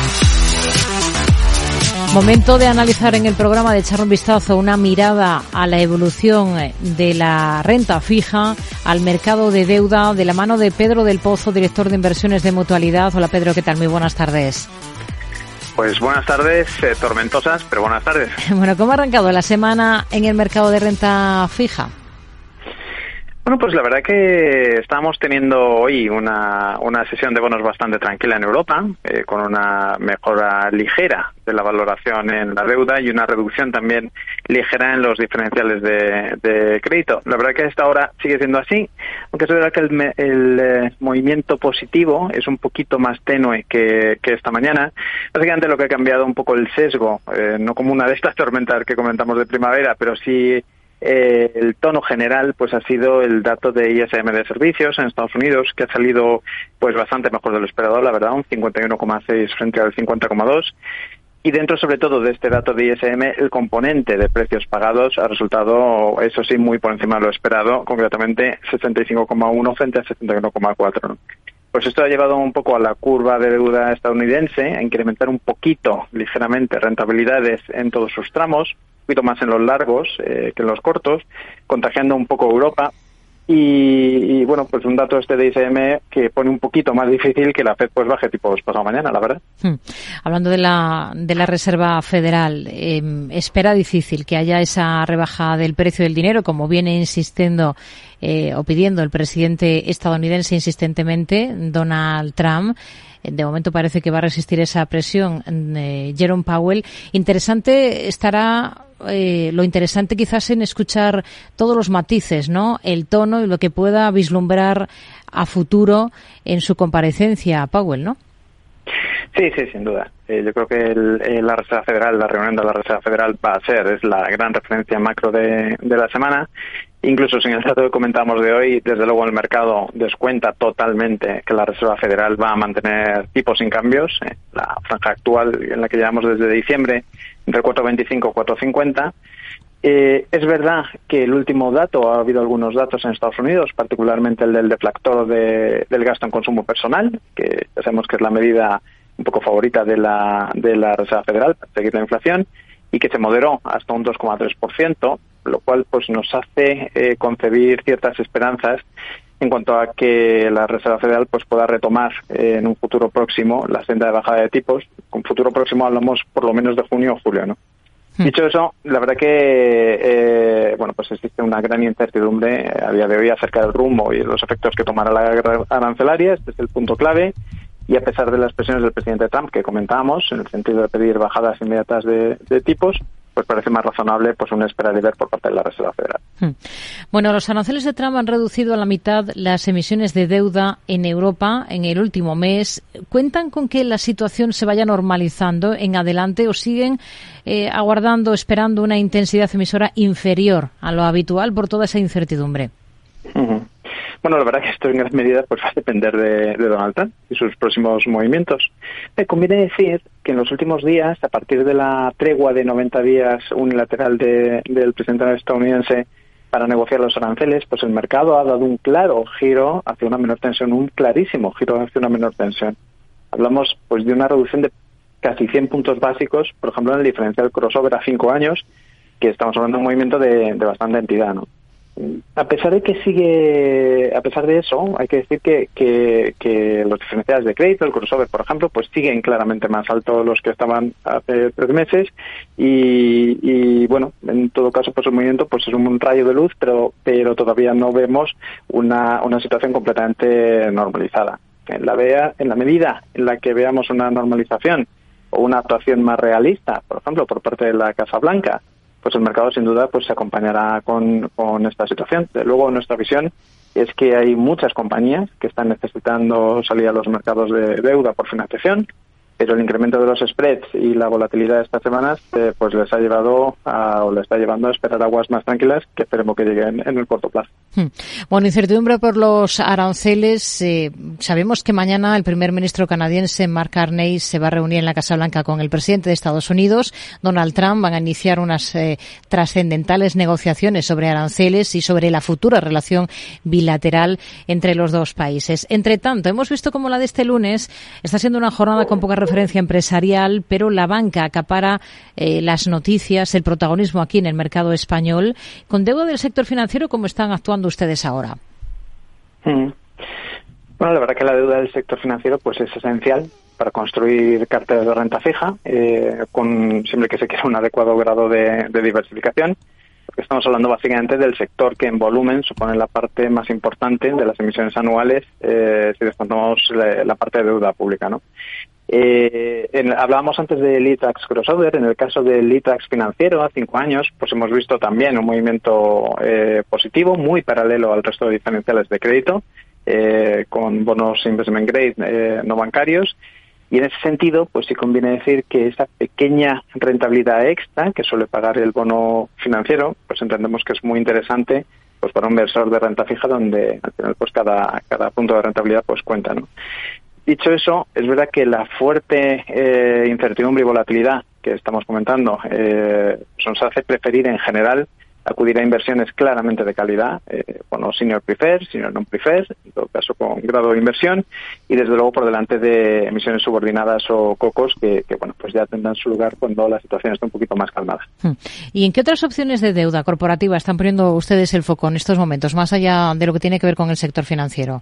Speaker 9: Momento de analizar en el programa, de echar un vistazo, una mirada a la evolución de la renta fija, al mercado de deuda, de la mano de Pedro del Pozo, director de inversiones de Mutualidad. Hola Pedro, ¿qué tal? Muy buenas tardes.
Speaker 20: Pues buenas tardes, eh, tormentosas, pero buenas tardes.
Speaker 9: Bueno, ¿cómo ha arrancado la semana en el mercado de renta fija?
Speaker 20: Bueno, pues la verdad que estamos teniendo hoy una, una sesión de bonos bastante tranquila en Europa, eh, con una mejora ligera de la valoración en la deuda y una reducción también ligera en los diferenciales de, de crédito. La verdad que a esta hora sigue siendo así, aunque es verdad que el, el eh, movimiento positivo es un poquito más tenue que, que esta mañana. Básicamente lo que ha cambiado un poco el sesgo, eh, no como una de estas tormentas que comentamos de primavera, pero sí Eh, el tono general pues ha sido el dato de I S M de servicios en Estados Unidos, que ha salido pues bastante mejor de lo esperado, la verdad, un cincuenta y uno coma seis frente al cincuenta coma dos, y dentro sobre todo de este dato de I S M el componente de precios pagados ha resultado, eso sí, muy por encima de lo esperado, concretamente sesenta y cinco coma uno frente a setenta y uno coma cuatro, ¿no? Pues esto ha llevado un poco a la curva de deuda estadounidense a incrementar un poquito, ligeramente, rentabilidades en todos sus tramos, un poquito más en los largos eh, que en los cortos, contagiando un poco Europa. Y, y bueno, pues un dato este de I S M que pone un poquito más difícil que la Fed pues baje tipos pasado mañana, la verdad.
Speaker 9: Hmm. Hablando de la de la Reserva Federal, eh, espera difícil que haya esa rebaja del precio del dinero, como viene insistiendo eh, o pidiendo el presidente estadounidense insistentemente, Donald Trump. De momento parece que va a resistir esa presión eh, Jerome Powell. Interesante estará eh, lo interesante quizás en escuchar todos los matices, ¿no? El tono y lo que pueda vislumbrar a futuro en su comparecencia, Powell, ¿no?
Speaker 20: Sí, sí, sin duda. Eh, yo creo que el, eh, la Reserva Federal, la reunión de la Reserva Federal va a ser, es la gran referencia macro de, de la semana. Incluso sin el dato que comentamos de hoy, desde luego el mercado descuenta totalmente que la Reserva Federal va a mantener tipos sin cambios, eh, la franja actual en la que llevamos desde diciembre, entre cuatro coma veinticinco y cuatro coma cincuenta. Eh, es verdad que el último dato, ha habido algunos datos en Estados Unidos, particularmente el del deflactor de, del gasto en consumo personal, que ya sabemos que es la medida un poco favorita de la, de la Reserva Federal para seguir la inflación, y que se moderó hasta un dos coma tres por ciento, lo cual pues nos hace eh, concebir ciertas esperanzas en cuanto a que la Reserva Federal pues pueda retomar eh, en un futuro próximo la senda de bajada de tipos. Con futuro próximo hablamos por lo menos de junio o julio, ¿no? Hmm. Dicho eso, la verdad que eh, bueno, pues existe una gran incertidumbre a día de hoy acerca del rumbo y los efectos que tomará la guerra arancelaria. Este es el punto clave. Y a pesar de las presiones del presidente Trump que comentábamos, en el sentido de pedir bajadas inmediatas de, de tipos, pues parece más razonable pues una espera de ver por parte de la Reserva Federal.
Speaker 9: Bueno, los aranceles de Trump han reducido a la mitad las emisiones de deuda en Europa en el último mes. ¿Cuentan con que la situación se vaya normalizando en adelante o siguen eh, aguardando, esperando una intensidad emisora inferior a lo habitual por toda esa incertidumbre?
Speaker 20: Uh-huh. Bueno, la verdad que esto en gran medida pues va a depender de, de Donald Trump y sus próximos movimientos. Me conviene decir que en los últimos días, a partir de la tregua de noventa días unilateral de, del presidente estadounidense para negociar los aranceles, pues el mercado ha dado un claro giro hacia una menor tensión, un clarísimo giro hacia una menor tensión. Hablamos pues de una reducción de casi cien puntos básicos, por ejemplo, en el diferencial crossover a cinco años, que estamos hablando de un movimiento de, de bastante entidad, ¿no? A pesar de que sigue, a pesar de eso, hay que decir que, que, que los diferenciales de crédito, el crossover, por ejemplo, pues siguen claramente más altos los que estaban hace tres meses y, y bueno, en todo caso, pues el movimiento pues es un rayo de luz, pero, pero todavía no vemos una, una situación completamente normalizada. En la, vea, en la medida en la que veamos una normalización o una actuación más realista, por ejemplo, por parte de la Casa Blanca, pues el mercado sin duda pues se acompañará con, con esta situación. De luego, nuestra visión es que hay muchas compañías que están necesitando salir a los mercados de deuda por financiación, pero el incremento de los spreads y la volatilidad de estas semanas eh, pues les ha llevado a, o les está llevando a esperar aguas más tranquilas que esperemos que lleguen en el corto plazo.
Speaker 9: Bueno, incertidumbre por los aranceles. Eh, sabemos que mañana el primer ministro canadiense Mark Carney se va a reunir en la Casa Blanca con el presidente de Estados Unidos, Donald Trump. Van a iniciar unas eh, trascendentales negociaciones sobre aranceles y sobre la futura relación bilateral entre los dos países. Entre tanto, hemos visto cómo la de este lunes está siendo una jornada con poca referencia empresarial, pero la banca acapara eh, las noticias, el protagonismo aquí en el mercado español. Con deuda del sector financiero, ¿cómo están actuando ustedes ahora?
Speaker 20: Mm. Bueno, la verdad que la deuda del sector financiero pues es esencial para construir carteras de renta fija, eh, con siempre que se quiera un adecuado grado de, de diversificación. Porque estamos hablando básicamente del sector que en volumen supone la parte más importante de las emisiones anuales, eh, si descontamos la, la parte de deuda pública, ¿no? Eh, en, hablábamos antes del iTraxx crossover. En el caso del iTraxx financiero a cinco años, pues hemos visto también un movimiento eh, positivo, muy paralelo al resto de diferenciales de crédito, eh, con bonos investment grade eh, no bancarios. Y en ese sentido, pues sí conviene decir que esa pequeña rentabilidad extra que suele pagar el bono financiero, pues entendemos que es muy interesante pues para un inversor de renta fija, donde al final pues cada, cada punto de rentabilidad pues cuenta, ¿no? Dicho eso, es verdad que la fuerte eh, incertidumbre y volatilidad que estamos comentando eh, nos hace preferir en general acudir a inversiones claramente de calidad, eh, bueno, senior preferred, senior non preferred, en todo caso con grado de inversión, y desde luego por delante de emisiones subordinadas o cocos que, que bueno, pues ya tendrán su lugar cuando la situación esté un poquito más calmada.
Speaker 9: ¿Y en qué otras opciones de deuda corporativa están poniendo ustedes el foco en estos momentos, más allá de lo que tiene que ver con el sector financiero?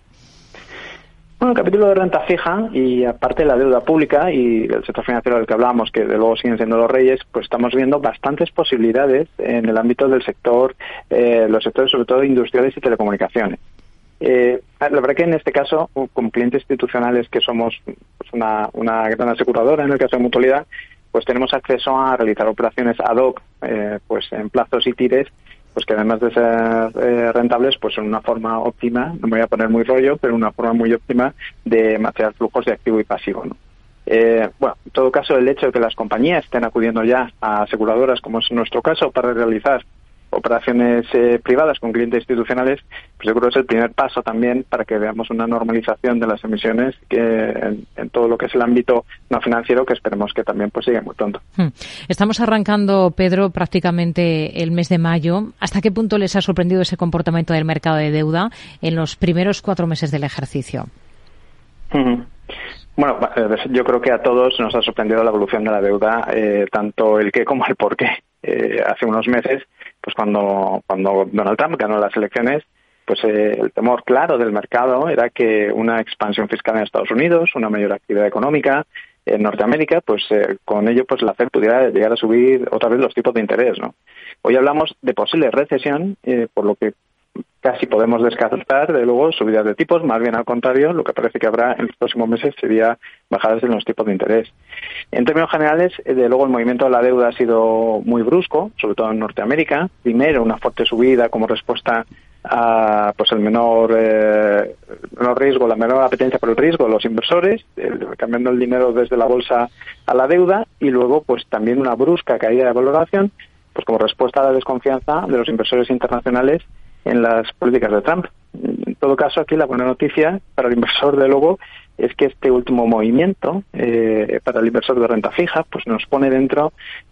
Speaker 20: Bueno, el capítulo de renta fija y aparte de la deuda pública y el sector financiero del que hablábamos, que de luego siguen siendo los reyes, pues estamos viendo bastantes posibilidades en el ámbito del sector, eh, los sectores sobre todo industriales y telecomunicaciones. Eh, la verdad que en este caso, con clientes institucionales que somos pues una, una gran aseguradora, en el caso de Mutualidad, pues tenemos acceso a realizar operaciones ad hoc, eh, pues en plazos y tires, pues que además de ser eh, rentables, pues son una forma óptima, no me voy a poner muy rollo, pero una forma muy óptima de machear flujos de activo y pasivo, ¿no? Eh, bueno, en todo caso, el hecho de que las compañías estén acudiendo ya a aseguradoras, como es nuestro caso, para realizar operaciones eh, privadas con clientes institucionales, pues yo creo que es el primer paso también para que veamos una normalización de las emisiones que en, en todo lo que es el ámbito no financiero, que esperemos que también pues siga muy pronto.
Speaker 9: Estamos arrancando, Pedro, prácticamente el mes de mayo. ¿Hasta qué punto les ha sorprendido ese comportamiento del mercado de deuda en los primeros cuatro meses del ejercicio?
Speaker 20: Uh-huh. Bueno, yo creo que a todos nos ha sorprendido la evolución de la deuda, eh, tanto el qué como el por qué. Eh, hace unos meses, pues cuando, cuando Donald Trump ganó las elecciones, pues eh, el temor claro del mercado era que una expansión fiscal en Estados Unidos, una mayor actividad económica en Norteamérica, pues eh, con ello pues la Fed pudiera llegar a subir otra vez los tipos de interés, ¿no? Hoy hablamos de posible recesión, eh, por lo que casi podemos descartar, de luego, subidas de tipos. Más bien al contrario, lo que parece que habrá en los próximos meses sería bajadas en los tipos de interés. En términos generales, de luego el movimiento de la deuda ha sido muy brusco, sobre todo en Norteamérica. Primero, una fuerte subida como respuesta a pues el menor, eh, menor riesgo, la menor apetencia por el riesgo de los inversores, el, cambiando el dinero desde la bolsa a la deuda, y luego pues también una brusca caída de valoración, pues como respuesta a la desconfianza de los inversores internacionales en las políticas de Trump. En todo caso, aquí la buena noticia para el inversor de luego es que este último movimiento eh, para el inversor de renta fija pues nos pone dentro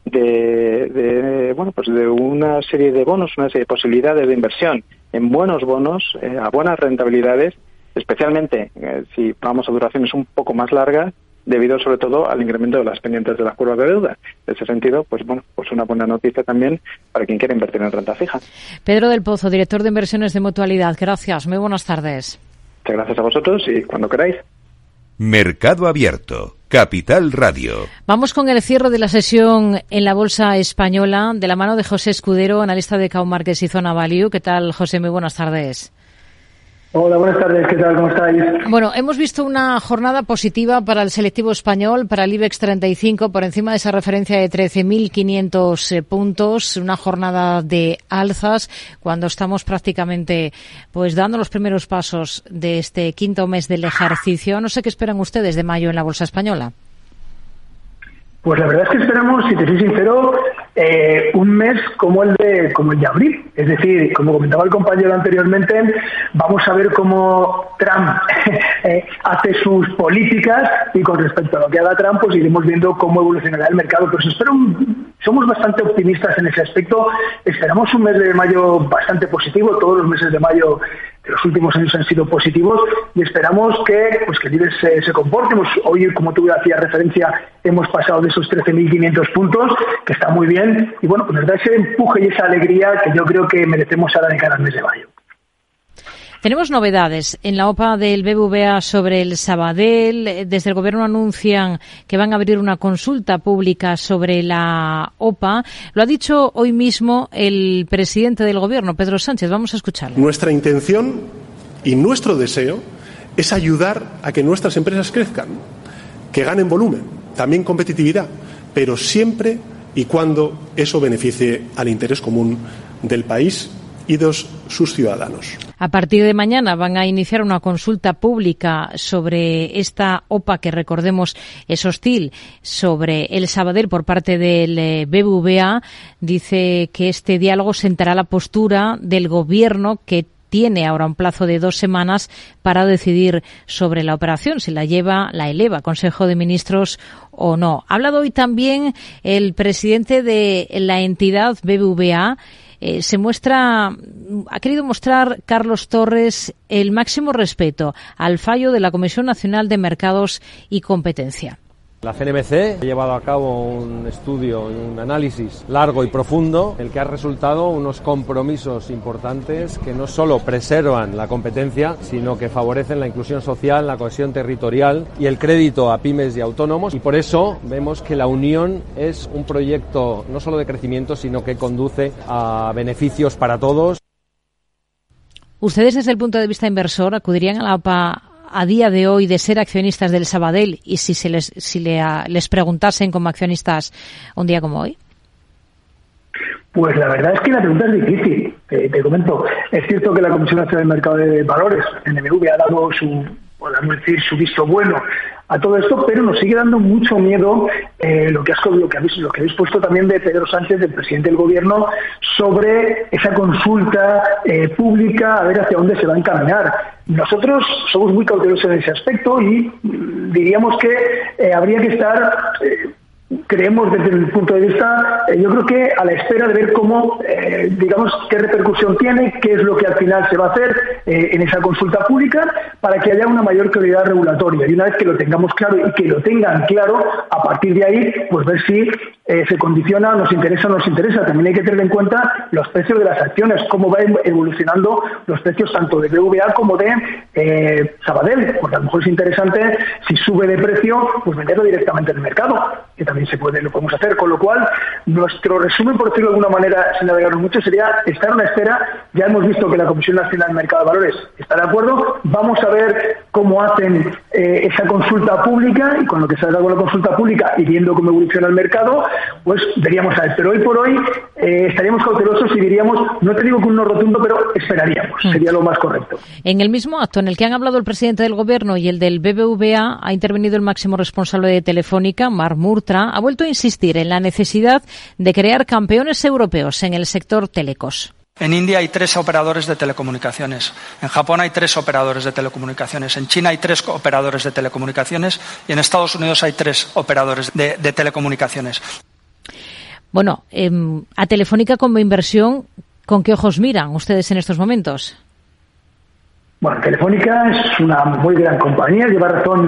Speaker 20: de, de bueno pues de una serie de bonos, una serie de posibilidades de inversión en buenos bonos, eh, a buenas rentabilidades, especialmente eh, si vamos a duraciones un poco más largas, debido sobre todo al incremento de las pendientes de las curvas de deuda. En ese sentido, pues bueno, pues una buena noticia también para quien quiera invertir en renta fija.
Speaker 9: Pedro del Pozo, director de inversiones de Mutualidad. Gracias, muy buenas tardes.
Speaker 20: Muchas gracias a vosotros y cuando queráis.
Speaker 2: Mercado Abierto, Capital Radio.
Speaker 9: Vamos con el cierre de la sesión en la Bolsa Española, de la mano de José Escudero, analista de Cow Markets y Zona Value. ¿Qué tal, José? Muy buenas tardes.
Speaker 21: Hola, buenas tardes. ¿Qué tal? ¿Cómo estáis?
Speaker 9: Bueno, hemos visto una jornada positiva para el selectivo español, para el IBEX treinta y cinco, por encima de esa referencia de trece mil quinientos eh, puntos, una jornada de alzas, cuando estamos prácticamente pues dando los primeros pasos de este quinto mes del ejercicio. No sé qué esperan ustedes de mayo en la Bolsa Española.
Speaker 21: Pues la verdad es que esperamos, si te soy sincero, eh, un mes como el de como el de abril. Es decir, como comentaba el compañero anteriormente, vamos a ver cómo Trump eh, hace sus políticas y con respecto a lo que haga Trump, pues iremos viendo cómo evolucionará el mercado. Pero espero un, somos bastante optimistas en ese aspecto. Esperamos un mes de mayo bastante positivo. Todos los meses de mayo de los últimos años han sido positivos y esperamos que pues que el IBEX se, se comporte. Hoy, como tú hacías referencia, hemos pasado de esos trece mil quinientos puntos, que está muy bien, y bueno, pues nos da ese empuje y esa alegría que yo creo que merecemos ahora de cara al mes de mayo.
Speaker 9: Tenemos novedades en la OPA del B B V A sobre el Sabadell. Desde el Gobierno anuncian que van a abrir una consulta pública sobre la OPA. Lo ha dicho hoy mismo el presidente del Gobierno, Pedro Sánchez. Vamos a escucharlo.
Speaker 4: Nuestra intención y nuestro deseo es ayudar a que nuestras empresas crezcan, que ganen volumen, también competitividad, pero siempre y cuando eso beneficie al interés común del país y de sus ciudadanos.
Speaker 9: A partir de mañana van a iniciar una consulta pública sobre esta OPA que, recordemos, es hostil, sobre el Sabadell por parte del B B V A. Dice que este diálogo sentará la postura del Gobierno, que tiene ahora un plazo de dos semanas para decidir sobre la operación, si la lleva, la eleva a Consejo de Ministros o no. Ha hablado hoy también el presidente de la entidad B B V A. Eh, se muestra, ha querido mostrar Carlos Torres el máximo respeto al fallo de la Comisión Nacional de Mercados y Competencia.
Speaker 3: La C N M C ha llevado a cabo un estudio y un análisis largo y profundo, el que ha resultado unos compromisos importantes que no solo preservan la competencia, sino que favorecen la inclusión social, la cohesión territorial y el crédito a pymes y autónomos. Y por eso vemos que la unión es un proyecto no solo de crecimiento, sino que conduce a beneficios para todos.
Speaker 9: ¿Ustedes, desde el punto de vista inversor, acudirían a la OPA a día de hoy de ser accionistas del Sabadell, y si se les si le, a, les preguntasen como accionistas un día como hoy?
Speaker 21: Pues la verdad es que la pregunta es difícil. Eh, te comento, es cierto que la Comisión Nacional del Mercado de Valores, N M V, ha dado su, podemos decir, su visto bueno a todo esto, pero nos sigue dando mucho miedo eh, lo que has lo que habéis lo que habéis puesto también de Pedro Sánchez, del presidente del Gobierno, sobre esa consulta eh, pública, a ver hacia dónde se va a encaminar. Nosotros somos muy cautelosos en ese aspecto y mm, diríamos que eh, habría que estar eh, creemos desde el punto de vista, eh, yo creo que a la espera de ver cómo, eh, digamos, qué repercusión tiene, qué es lo que al final se va a hacer eh, en esa consulta pública, para que haya una mayor claridad regulatoria. Y una vez que lo tengamos claro y que lo tengan claro, a partir de ahí, pues ver si eh, se condiciona, nos interesa o no nos interesa. También hay que tener en cuenta los precios de las acciones, cómo van evolucionando los precios tanto de B B V A como de eh, Sabadell, porque a lo mejor es interesante, si sube de precio, pues venderlo directamente en el mercado, que también se puede, lo podemos hacer, con lo cual nuestro resumen, por decirlo de alguna manera, sin navegar mucho, sería estar a la espera. Ya hemos visto que la Comisión Nacional del Mercado de Valores está de acuerdo, vamos a ver cómo hacen eh, esa consulta pública, y con lo que salga con la consulta pública y viendo cómo evoluciona el mercado, pues veríamos a ver. Pero hoy por hoy eh, estaríamos cautelosos y diríamos, no te digo que un no rotundo, pero esperaríamos, sería lo más correcto.
Speaker 9: En el mismo acto en el que han hablado el presidente del Gobierno y el del B B V A, ha intervenido el máximo responsable de Telefónica, Marc Murtra. Ha vuelto a insistir en la necesidad de crear campeones europeos en el sector telecos.
Speaker 22: En India hay tres operadores de telecomunicaciones, en Japón hay tres operadores de telecomunicaciones, en China hay tres operadores de telecomunicaciones y en Estados Unidos hay tres operadores de, de telecomunicaciones.
Speaker 9: Bueno, eh, a Telefónica como inversión, ¿con qué ojos miran ustedes en estos momentos?
Speaker 21: Bueno, Telefónica es una muy gran compañía, lleva razón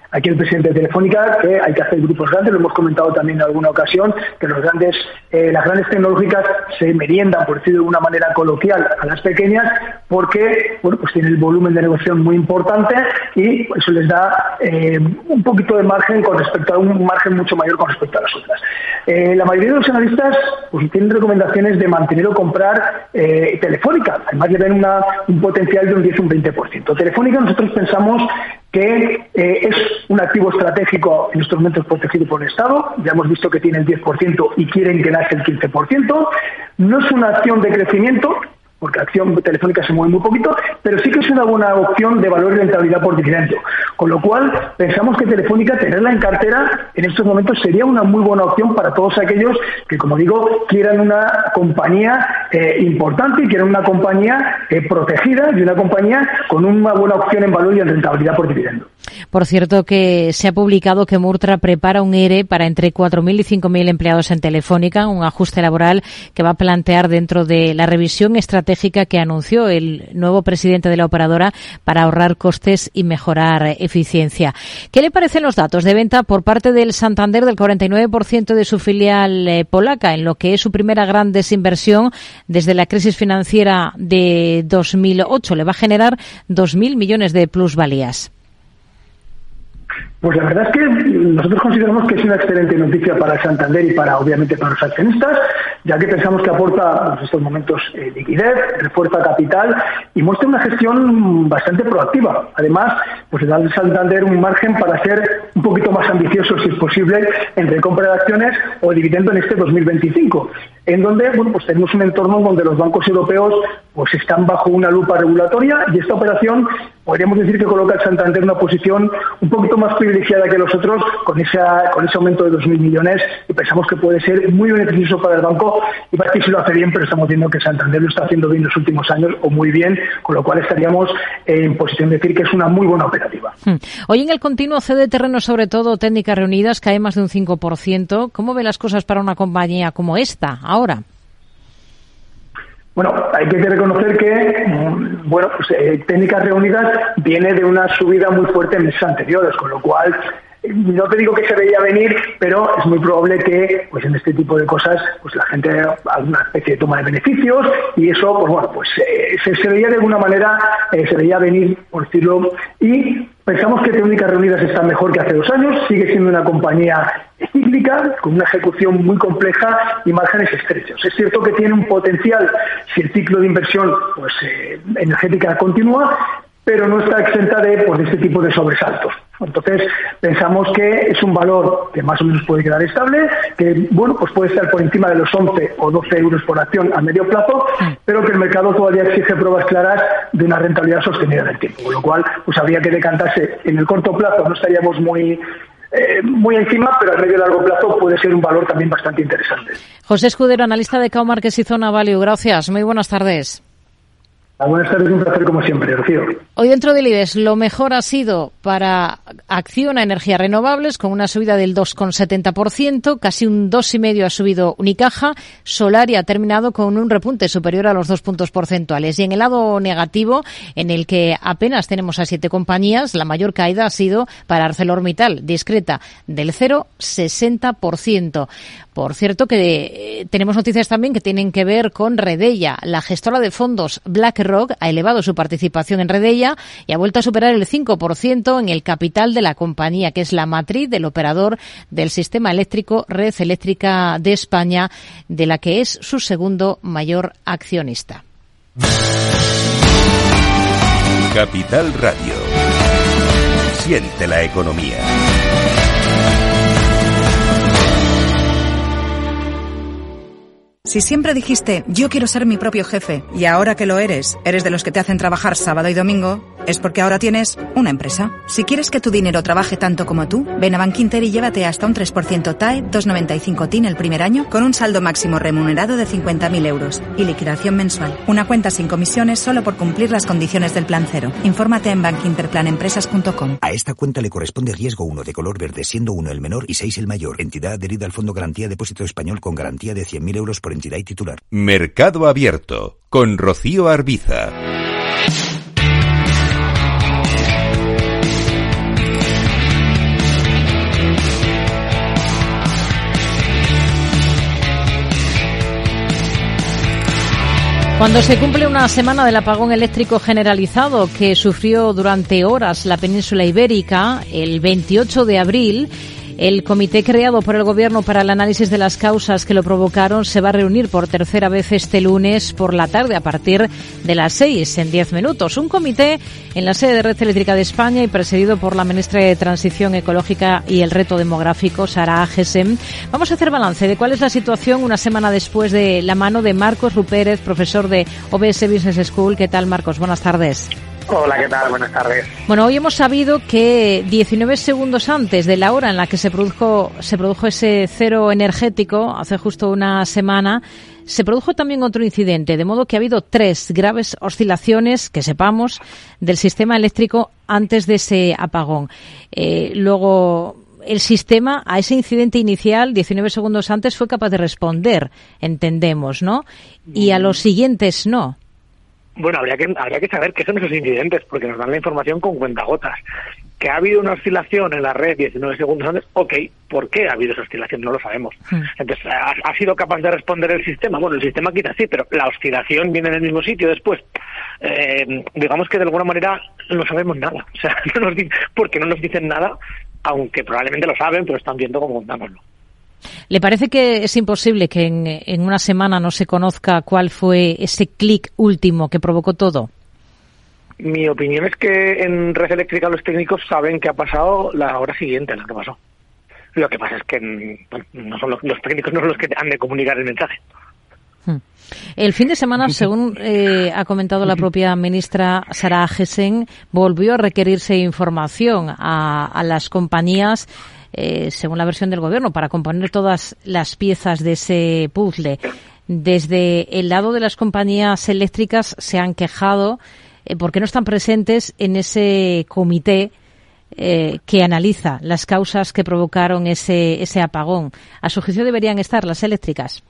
Speaker 21: aquí el presidente de Telefónica, que hay que hacer grupos grandes, lo hemos comentado también en alguna ocasión, que los grandes, eh, las grandes tecnológicas se meriendan, por decirlo de una manera coloquial, a las pequeñas, porque bueno, pues tienen el volumen de negociación muy importante y eso les da eh, un poquito de margen con respecto a un margen mucho mayor con respecto a las otras. Eh, la mayoría de los analistas pues tienen recomendaciones de mantener o comprar eh, Telefónica, además le ven una, un potencial de un diez a un veinte por ciento. Telefónica nosotros pensamos que eh, es un activo estratégico en estos momentos protegido por el Estado. Ya hemos visto que tiene el diez por ciento y quieren quedarse el quince por ciento. No es una acción de crecimiento, porque acción telefónica se mueve muy poquito, pero sí que es una buena opción de valor y rentabilidad por dividendo. Con lo cual, pensamos que Telefónica, tenerla en cartera, en estos momentos sería una muy buena opción para todos aquellos que, como digo, quieran una compañía eh, importante y quieran una compañía eh, protegida y una compañía con una buena opción en valor y en rentabilidad por dividendo.
Speaker 9: Por cierto, que se ha publicado que Murtra prepara un ERE para entre cuatro mil y cinco mil empleados en Telefónica, un ajuste laboral que va a plantear dentro de la revisión estratégica que anunció el nuevo presidente de la operadora para ahorrar costes y mejorar eficiencia. ¿Qué le parecen los datos de venta por parte del Santander del cuarenta y nueve por ciento de su filial eh, polaca, en lo que es su primera gran desinversión desde la crisis financiera de dos mil ocho? Le va a generar dos mil millones de plusvalías.
Speaker 21: Pues la verdad es que nosotros consideramos que es una excelente noticia para el Santander y para, obviamente, para los accionistas, ya que pensamos que aporta en estos momentos eh, liquidez, refuerza capital y muestra una gestión bastante proactiva. Además, pues da al Santander un margen para ser un poquito más ambicioso, si es posible, entre compra de acciones o dividendo en este dos mil veinticinco, en donde bueno, pues tenemos un entorno donde los bancos europeos pues están bajo una lupa regulatoria y esta operación podríamos decir que coloca al Santander en una posición un poquito más privilegiada que los otros con, esa, con ese aumento de dos mil millones y pensamos que puede ser muy beneficioso para el banco y para que se lo hace bien, pero estamos viendo que Santander lo está haciendo bien en los últimos años o muy bien, con lo cual estaríamos en posición de decir que es una muy buena operativa.
Speaker 9: Hoy en el continuo cede terreno, sobre todo Técnicas Reunidas, cae más de un cinco por ciento. ¿Cómo ve las cosas para una compañía como esta ahora?
Speaker 21: Bueno, hay que reconocer que, bueno, pues eh, Técnicas Reunidas viene de una subida muy fuerte en meses anteriores, con lo cual no te digo que se veía venir, pero es muy probable que, pues en este tipo de cosas, pues la gente haga una especie de toma de beneficios y eso, pues bueno, pues eh, se, se veía de alguna manera, eh, se veía venir, por decirlo, y pensamos que Técnicas Reunidas está mejor que hace dos años, sigue siendo una compañía cíclica, con una ejecución muy compleja y márgenes estrechos. Es cierto que tiene un potencial, si el ciclo de inversión pues eh, energética continúa, pero no está exenta de, pues, de este tipo de sobresaltos. Entonces, pensamos que es un valor que más o menos puede quedar estable, que bueno, pues puede estar por encima de los once o doce euros por acción a medio plazo, pero que el mercado todavía exige pruebas claras de una rentabilidad sostenida en el tiempo, con lo cual pues habría que decantarse. En el corto plazo no estaríamos muy eh, muy encima, pero a medio y largo plazo puede ser un valor también bastante interesante.
Speaker 9: José Escudero, analista de Cao Márquez y Zona Value. Gracias. Muy buenas tardes.
Speaker 21: Buenas tardes, un placer como siempre, Rocío.
Speaker 9: Hoy dentro del IBEX lo mejor ha sido para Acciona Energías Renovables, con una subida del dos coma setenta por ciento, casi un dos coma cinco por ciento ha subido Unicaja. Solaria ha terminado con un repunte superior a los dos puntos porcentuales. Y en el lado negativo, en el que apenas tenemos a siete compañías, la mayor caída ha sido para ArcelorMittal, discreta, del cero coma sesenta por ciento. Por cierto, que eh, tenemos noticias también que tienen que ver con Redeia. La gestora de fondos BlackRock ha elevado su participación en Redeia y ha vuelto a superar el cinco por ciento en el capital de la compañía, que es la matriz del operador del sistema eléctrico Red Eléctrica de España, de la que es su segundo mayor accionista.
Speaker 2: Capital Radio. Siente la economía.
Speaker 5: Si siempre dijiste, yo quiero ser mi propio jefe, y ahora que lo eres, eres de los que te hacen trabajar sábado y domingo, es porque ahora tienes una empresa. Si quieres que tu dinero trabaje tanto como tú, ven a Bankinter y llévate hasta un tres por ciento T A E, dos coma noventa y cinco T I N el primer año, con un saldo máximo remunerado de cincuenta mil euros y liquidación mensual. Una cuenta sin comisiones solo por cumplir las condiciones del plan cero. Infórmate en bankinterplanempresas punto com.
Speaker 6: A esta cuenta le corresponde riesgo uno de color verde, siendo uno el menor y seis el mayor. Entidad adherida al Fondo Garantía Depósito Español con garantía de cien mil euros por entidad y titular.
Speaker 2: Mercado Abierto con Rocío Arbiza.
Speaker 9: Cuando se cumple una semana del apagón eléctrico generalizado que sufrió durante horas la península ibérica, el veintiocho de abril, el comité creado por el Gobierno para el análisis de las causas que lo provocaron se va a reunir por tercera vez este lunes por la tarde a partir de las seis, en diez minutos. Un comité en la sede de Red Eléctrica de España y presidido por la ministra de Transición Ecológica y el Reto Demográfico, Sara Agesen. Vamos a hacer balance de cuál es la situación una semana después, de la mano de Marcos Rupérez, profesor de O B S Business School. ¿Qué tal, Marcos? Buenas tardes.
Speaker 21: Hola, ¿qué tal? Buenas tardes.
Speaker 9: Bueno, hoy hemos sabido que diecinueve segundos antes de la hora en la que se produjo, se produjo ese cero energético, hace justo una semana, se produjo también otro incidente, de modo que ha habido tres graves oscilaciones, que sepamos, del sistema eléctrico antes de ese apagón. Eh, luego, el sistema a ese incidente inicial, diecinueve segundos antes, fue capaz de responder, entendemos, ¿no? Y a los siguientes no.
Speaker 21: Bueno, habría que habría que saber qué son esos incidentes, porque nos dan la información con cuentagotas. Que ha habido una oscilación en la red diecinueve segundos antes, ok, ¿por qué ha habido esa oscilación? No lo sabemos. Hmm. Entonces, ¿ha, ¿ha sido capaz de responder el sistema? Bueno, el sistema quizás sí, pero la oscilación viene en el mismo sitio después. Eh, digamos que de alguna manera no sabemos nada. O sea, no nos di- porque no nos dicen nada, aunque probablemente lo saben, pero están viendo cómo contámoslo.
Speaker 9: ¿Le parece que es imposible que en, en una semana no se conozca cuál fue ese clic último que provocó todo?
Speaker 21: Mi opinión es que en Red Eléctrica los técnicos saben qué ha pasado la hora siguiente a la que pasó. Lo que pasa es que bueno, no son los, los técnicos no son los que han de comunicar el mensaje.
Speaker 9: El fin de semana, según eh, ha comentado la propia ministra Sara Agesen, volvió a requerirse información a, a las compañías, eh, según la versión del Gobierno, para componer todas las piezas de ese puzzle. Desde el lado de las compañías eléctricas se han quejado eh, porque no están presentes en ese comité eh, que analiza las causas que provocaron ese, ese apagón. ¿A su juicio deberían estar las eléctricas?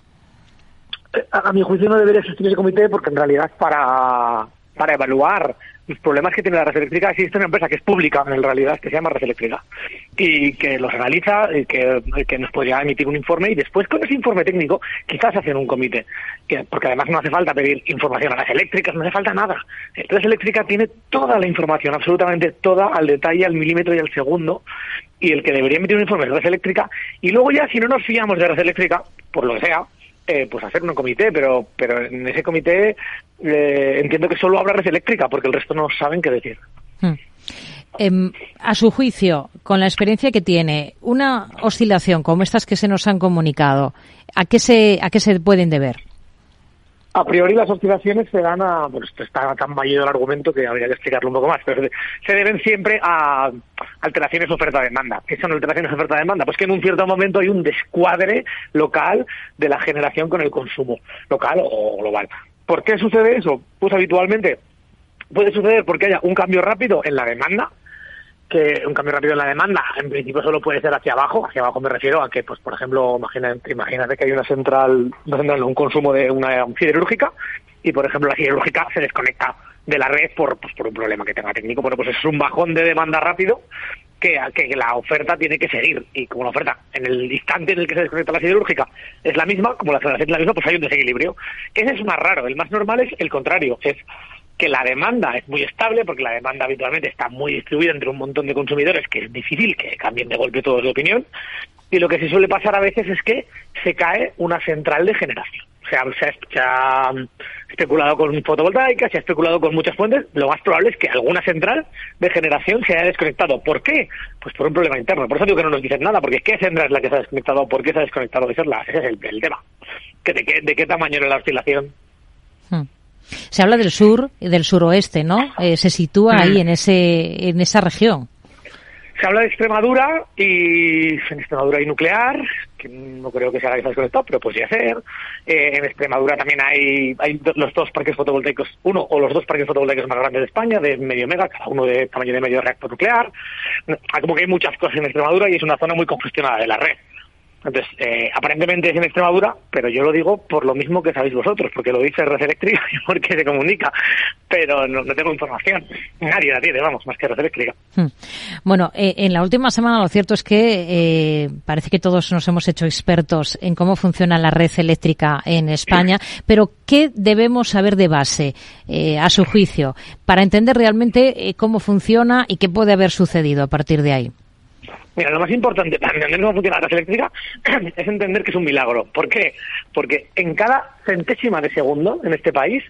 Speaker 21: A, a mi juicio no debería existir ese comité, porque en realidad para, para evaluar los problemas que tiene la red eléctrica existe una empresa que es pública en realidad, que se llama Red Eléctrica, y que los analiza y que, que nos podría emitir un informe, y después con ese informe técnico quizás hacen un comité, que, porque además no hace falta pedir información a las eléctricas, no hace falta nada. La red eléctrica tiene toda la información, absolutamente toda, al detalle, al milímetro y al segundo, y el que debería emitir un informe es Red Eléctrica, y luego ya si no nos fiamos de Red Eléctrica, por lo que sea, Eh, pues hacer un comité, pero pero en ese comité eh, entiendo que solo habrá Red Eléctrica, porque el resto no saben qué decir.
Speaker 9: Hmm. Eh, a su juicio, con la experiencia que tiene, una oscilación como estas que se nos han comunicado, ¿a qué se a qué se pueden deber?
Speaker 21: A priori las oscilaciones se dan a... Bueno, esto está tan vallido el argumento que habría que explicarlo un poco más, pero se deben siempre a alteraciones oferta-demanda. ¿Qué son alteraciones oferta-demanda? Pues que en un cierto momento hay un descuadre local de la generación con el consumo, local o global. ¿Por qué sucede eso? Pues habitualmente puede suceder porque haya un cambio rápido en la demanda, que un cambio rápido en la demanda, en principio solo puede ser hacia abajo. Hacia abajo me refiero a que, pues por ejemplo, imagínate, imagínate que hay una central, una central, un consumo de una siderúrgica, y por ejemplo la siderúrgica se desconecta de la red por, pues, por un problema que tenga técnico. Bueno, pues eso es un bajón de demanda rápido que, que la oferta tiene que seguir, y como la oferta en el instante en el que se desconecta la siderúrgica es la misma, como la generación es la misma, pues hay un desequilibrio. Ese es más raro. El más normal es el contrario, es que la demanda es muy estable, porque la demanda habitualmente está muy distribuida entre un montón de consumidores, que es difícil que cambien de golpe todos de opinión, y lo que sí suele pasar a veces es que se cae una central de generación. O sea, se ha, se ha especulado con fotovoltaica, se ha especulado con muchas fuentes. Lo más probable es que alguna central de generación se haya desconectado. ¿Por qué? Pues por un problema interno. Por eso digo que no nos dicen nada, porque ¿qué central es la que se ha desconectado? ¿Por qué se ha desconectado? Ese es, la, ese es el, el tema. ¿Que de, qué, ¿De qué tamaño era la oscilación?
Speaker 9: Hmm. Se habla del sur y del suroeste, ¿no? Eh, se sitúa ahí en ese en esa región.
Speaker 21: Se habla de Extremadura, y en Extremadura hay nuclear, que no creo que se haga que se desconectado, pero podría ser. Eh, en Extremadura también hay hay los dos parques fotovoltaicos, uno o los dos parques fotovoltaicos más grandes de España, de medio mega, cada uno de tamaño de medio reactor nuclear. Como que hay muchas cosas en Extremadura y es una zona muy congestionada de la red. Entonces, eh, aparentemente es en Extremadura, pero yo lo digo por lo mismo que sabéis vosotros, porque lo dice Red Eléctrica y porque se comunica, pero no, no tengo información. Nadie la tiene, vamos, más que Red Eléctrica.
Speaker 9: Bueno, eh, en la última semana lo cierto es que eh, parece que todos nos hemos hecho expertos en cómo funciona la red eléctrica en España, pero ¿qué debemos saber de base, eh, a su juicio, para entender realmente eh, cómo funciona y qué puede haber sucedido a partir de ahí?
Speaker 21: Mira, lo más importante para entender cómo funciona la red eléctrica es entender que es un milagro. ¿Por qué? Porque en cada centésima de segundo en este país,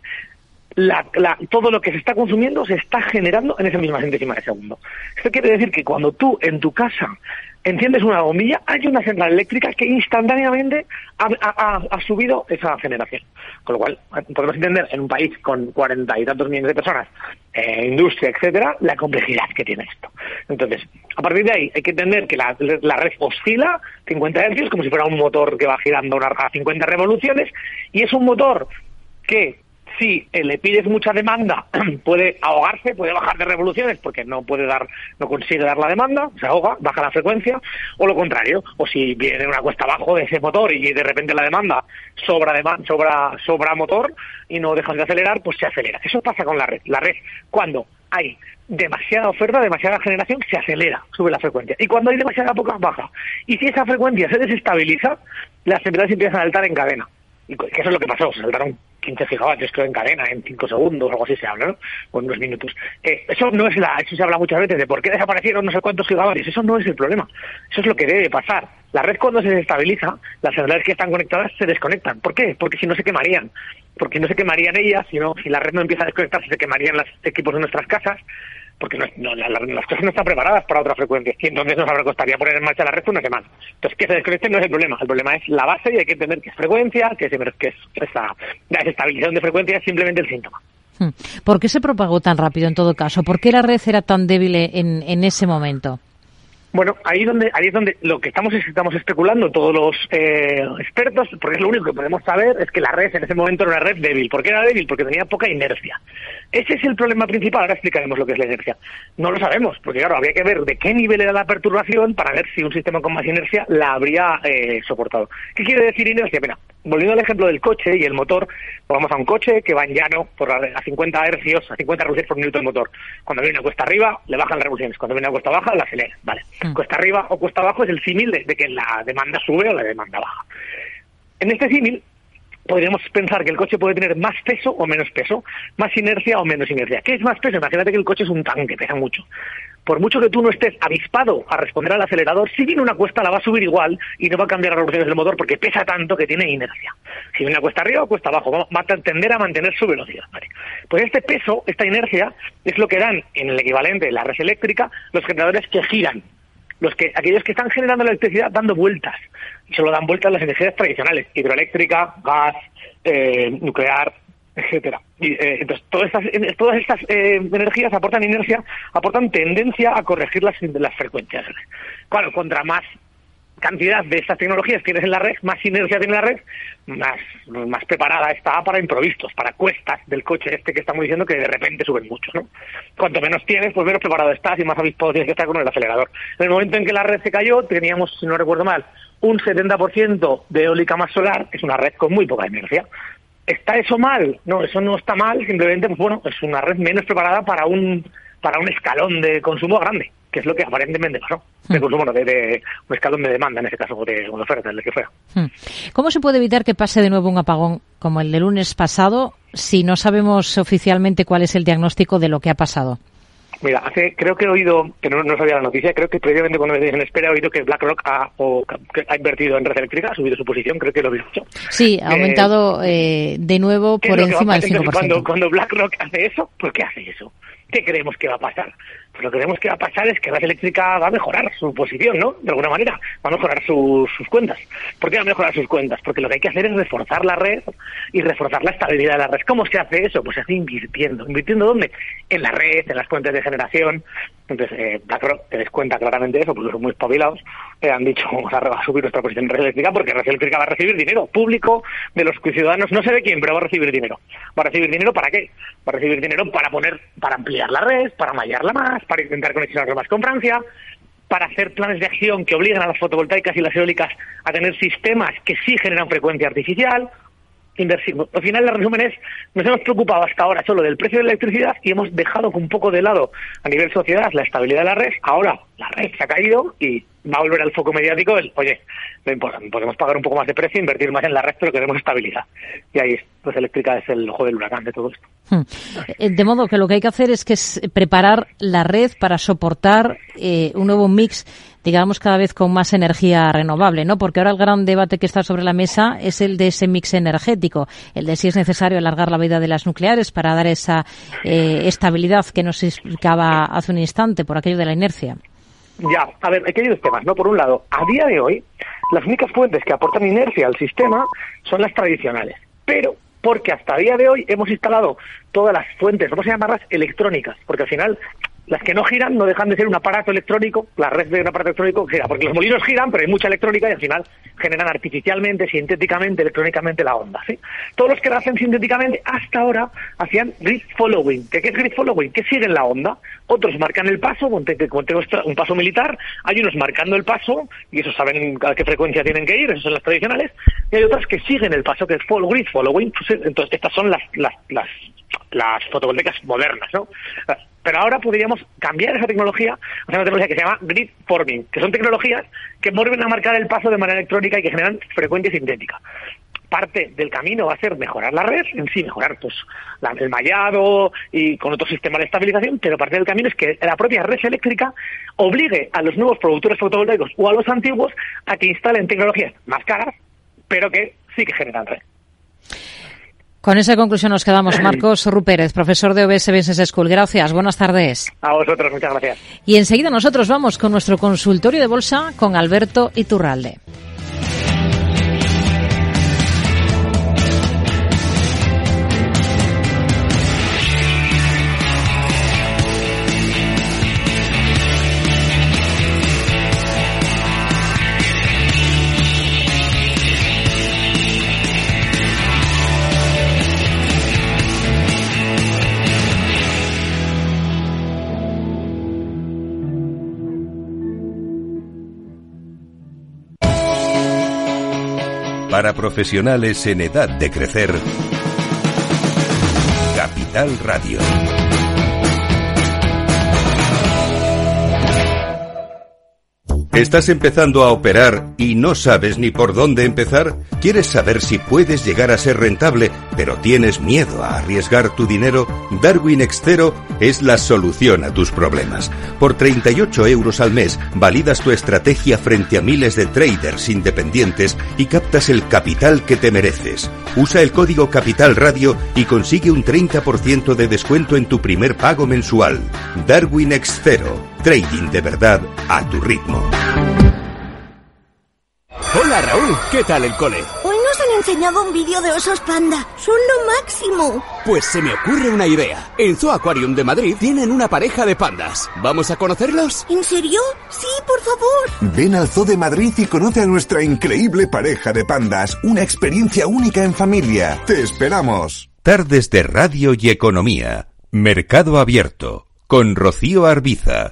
Speaker 21: la, la, todo lo que se está consumiendo se está generando en esa misma centésima de segundo. Esto quiere decir que cuando tú en tu casa enciendes una bombilla, hay una central eléctrica que instantáneamente ha, ha, ha subido esa generación. Con lo cual, podemos entender en un país con cuarenta y tantos millones de personas, eh, industria, etcétera, la complejidad que tiene esto. Entonces, a partir de ahí hay que entender que la, la red oscila cincuenta hercios como si fuera un motor que va girando una, a cincuenta revoluciones, y es un motor que, si le pides mucha demanda, puede ahogarse, puede bajar de revoluciones porque no puede dar, no consigue dar la demanda, se ahoga, baja la frecuencia, o lo contrario, o si viene una cuesta abajo de ese motor y de repente la demanda sobra demanda, sobra, sobra motor y no dejan de acelerar, pues se acelera. Eso pasa con la red. La red, cuando hay demasiada oferta, demasiada generación, se acelera, sube la frecuencia. Y cuando hay demasiada poca, baja. Y si esa frecuencia se desestabiliza, las centrales empiezan a saltar en cadena. Y que eso es lo que pasó, se saltaron quince gigavatios creo en cadena en cinco segundos, algo así se habla, ¿no? O en unos minutos. Eh, eso no es la, eso se habla muchas veces de por qué desaparecieron no sé cuántos gigavatios, eso no es el problema, eso es lo que debe pasar. La red cuando se desestabiliza, las centrales que están conectadas se desconectan. ¿Por qué? Porque si no se quemarían, porque no se quemarían ellas, sino si la red no empieza a desconectarse se quemarían los equipos de nuestras casas, porque no, no, la, la, las cosas no están preparadas para otra frecuencia, y entonces nos costaría poner en marcha la red una semana. Entonces, que se desconecten no es el problema, el problema es la base, y hay que entender que es frecuencia, que, se, que es esa, la desestabilización de frecuencia es simplemente el síntoma.
Speaker 9: ¿Por qué se propagó tan rápido en todo caso? ¿Por qué la red era tan débil en, en ese momento?
Speaker 21: Bueno, ahí donde ahí es donde lo que estamos estamos especulando todos los eh, expertos, porque es lo único que podemos saber, es que la red en ese momento era una red débil. ¿Por qué era débil? Porque tenía poca inercia. Ese es el problema principal. Ahora explicaremos lo que es la inercia. No lo sabemos, porque claro, habría que ver de qué nivel era la perturbación para ver si un sistema con más inercia la habría eh, soportado. ¿Qué quiere decir inercia? Mira, volviendo al ejemplo del coche y el motor, vamos a un coche que va en llano por a cincuenta hercios, a cincuenta revoluciones por minuto el motor. Cuando viene una cuesta arriba, le bajan las revoluciones. Cuando viene una cuesta baja, la acelera. Vale. Mm. Cuesta arriba o cuesta abajo es el símil de, de que la demanda sube o la demanda baja. En este símil podríamos pensar que el coche puede tener más peso o menos peso, más inercia o menos inercia. ¿Qué es más peso? Imagínate que el coche es un tanque, pesa mucho. Por mucho que tú no estés avispado a responder al acelerador, si viene una cuesta la va a subir igual y no va a cambiar las revoluciones del motor porque pesa tanto que tiene inercia. Si viene una cuesta arriba o cuesta abajo, va a tender a mantener su velocidad. ¿Vale? Pues este peso, esta inercia, es lo que dan en el equivalente de la red eléctrica los generadores que giran. Los que, aquellos que están generando la electricidad dando vueltas, y solo dan vueltas las energías tradicionales, hidroeléctrica, gas, eh, nuclear, etcétera. Y, eh, entonces, todas estas, todas estas eh, energías aportan inercia, aportan tendencia a corregir las, las frecuencias. Claro, contra más cantidad de estas tecnologías tienes en la red, más inercia tiene la red, más, más preparada está para imprevistos, para cuestas del coche este que estamos diciendo que de repente suben mucho, ¿no? Cuanto menos tienes, pues menos preparado estás y más avispado tienes que estar con el acelerador. En el momento en que la red se cayó, teníamos, si no recuerdo mal, un setenta por ciento de eólica más solar, es una red con muy poca inercia. ¿Está eso mal? No, eso no está mal, simplemente, pues bueno, es una red menos preparada para un para un escalón de consumo grande, que es lo que aparentemente pasó, de consumo, no, de, de un escalón de demanda en ese caso, o de una oferta, el que fuera.
Speaker 9: ¿Cómo se puede evitar que pase de nuevo un apagón como el de lunes pasado si no sabemos oficialmente cuál es el diagnóstico de lo que ha pasado?
Speaker 21: Mira, hace, creo que he oído, que no, no sabía la noticia, creo que previamente cuando me dicen espera he oído que BlackRock ha, o, que ha invertido en red eléctrica, ha subido su posición, creo que lo he visto.
Speaker 9: Sí, ha aumentado eh, eh, de nuevo por encima del cinco por ciento.
Speaker 21: Cuando, cuando BlackRock hace eso, ¿por qué hace eso? ¿Qué creemos que va a pasar? Pues lo que creemos que va a pasar es que Red Eléctrica va a mejorar su posición, ¿no? De alguna manera, va a mejorar su, sus cuentas. ¿Por qué va a mejorar sus cuentas? Porque lo que hay que hacer es reforzar la red y reforzar la estabilidad de la red. ¿Cómo se hace eso? Pues se hace invirtiendo. ¿Invirtiendo dónde? En la red, en las fuentes de generación. Entonces, eh, BlackRock te des cuenta claramente de eso, porque son muy espabilados. Eh, han dicho, vamos a subir nuestra posición en Red Eléctrica, porque Red Eléctrica va a recibir dinero público de los ciudadanos, no sé de quién, pero va a recibir dinero. ¿Va a recibir dinero para qué? Va a recibir dinero para poner, para ampliar la red, para mallarla más, para intentar conexionarla más con Francia.
Speaker 1: para hacer planes de acción que obliguen a las fotovoltaicas y las eólicas a tener sistemas que sí generan frecuencia artificial. Inversión. Al final, el resumen es, nos hemos preocupado hasta ahora solo del precio de la electricidad y hemos dejado un poco de lado a nivel sociedad la estabilidad de la red. Ahora la red se ha caído y va a volver al foco mediático el, oye, no importa, podemos pagar un poco más de precio, invertir más en la red, pero queremos estabilidad. Y ahí, pues Eléctrica es el ojo del huracán de todo esto.
Speaker 9: De modo que lo que hay que hacer es que es preparar la red para soportar eh, un nuevo mix, digamos, cada vez con más energía renovable, ¿no? Porque ahora el gran debate que está sobre la mesa es el de ese mix energético, el de si es necesario alargar la vida de las nucleares para dar esa eh, estabilidad que nos explicaba hace un instante por aquello de la inercia.
Speaker 1: Ya, a ver, aquí hay dos temas, ¿no? Por un lado, a día de hoy, las únicas fuentes que aportan inercia al sistema son las tradicionales, pero porque hasta día de hoy hemos instalado todas las fuentes, vamos a llamarlas electrónicas, porque al final las que no giran no dejan de ser un aparato electrónico, la red de un aparato electrónico gira, porque los molinos giran, pero hay mucha electrónica y al final generan artificialmente, sintéticamente, electrónicamente la onda, ¿sí? Todos los que lo hacen sintéticamente hasta ahora hacían grid following. ¿Qué, qué es grid following? Que siguen la onda. Otros marcan el paso, con un paso militar, hay unos marcando el paso, y esos saben a qué frecuencia tienen que ir, esos son las tradicionales, y hay otras que siguen el paso, que es follow, grid following. Entonces, estas son las, las, las, las fotovoltaicas modernas, ¿no? Pero ahora podríamos cambiar esa tecnología a una tecnología que se llama grid forming, que son tecnologías que vuelven a marcar el paso de manera electrónica y que generan frecuencia sintética. Parte del camino va a ser mejorar la red, en sí, mejorar pues la, el mallado y con otro sistema de estabilización, pero parte del camino es que la propia red eléctrica obligue a los nuevos productores fotovoltaicos o a los antiguos a que instalen tecnologías más caras, pero que sí que generan red.
Speaker 9: Con esa conclusión nos quedamos. Marcos Rupérez, profesor de O B S Business School. Gracias, buenas tardes.
Speaker 1: A vosotros, muchas gracias.
Speaker 9: Y enseguida nosotros vamos con nuestro consultorio de bolsa con Alberto Iturralde.
Speaker 2: Para profesionales en edad de crecer, Capital Radio. ¿Estás empezando a operar y no sabes ni por dónde empezar? ¿Quieres saber si puedes llegar a ser rentable, pero tienes miedo a arriesgar tu dinero? Darwin Extero es la solución a tus problemas. Por treinta y ocho euros al mes, validas tu estrategia frente a miles de traders independientes y captas el capital que te mereces. Usa el código Capital Radio y consigue un treinta por ciento de descuento en tu primer pago mensual. Darwin Extero. Trading de verdad a tu ritmo.
Speaker 7: Hola Raúl, ¿qué tal el cole?
Speaker 23: Hoy nos han enseñado un vídeo de osos panda. Son lo máximo.
Speaker 7: Pues se me ocurre una idea. En Zoo Aquarium de Madrid tienen una pareja de pandas. ¿Vamos a conocerlos?
Speaker 23: ¿En serio? Sí, por favor.
Speaker 24: Ven al Zoo de Madrid y conoce a nuestra increíble pareja de pandas. Una experiencia única en familia. Te esperamos.
Speaker 2: Tardes de Radio y Economía. Mercado Abierto. Con Rocío Arbiza.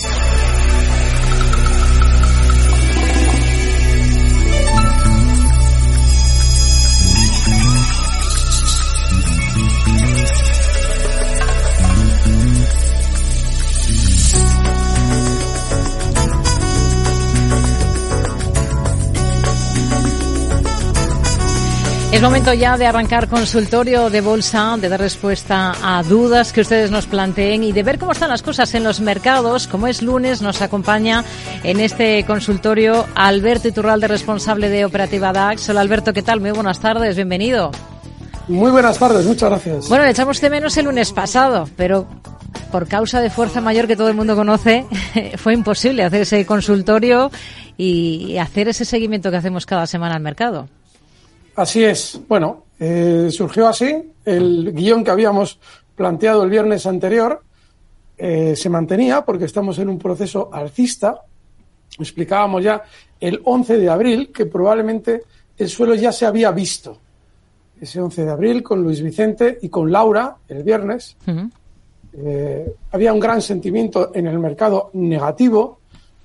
Speaker 9: Es momento ya de arrancar consultorio de bolsa, de dar respuesta a dudas que ustedes nos planteen y de ver cómo están las cosas en los mercados. Como es lunes, nos acompaña en este consultorio Alberto Iturralde, responsable de Operativa DAX. Hola Alberto, ¿qué tal? Muy buenas tardes, bienvenido.
Speaker 25: Muy buenas tardes, muchas gracias.
Speaker 9: Bueno, le echamos de menos el lunes pasado, pero por causa de fuerza mayor que todo el mundo conoce, fue imposible hacer ese consultorio y hacer ese seguimiento que hacemos cada semana al mercado.
Speaker 25: Así es. Bueno, eh, surgió así. El guión que habíamos planteado el viernes anterior eh, se mantenía porque estamos en un proceso alcista. Explicábamos ya el once de abril que probablemente el suelo ya se había visto. Ese once de abril con Luis Vicente y con Laura el viernes. Uh-huh. Eh, había un gran sentimiento en el mercado negativo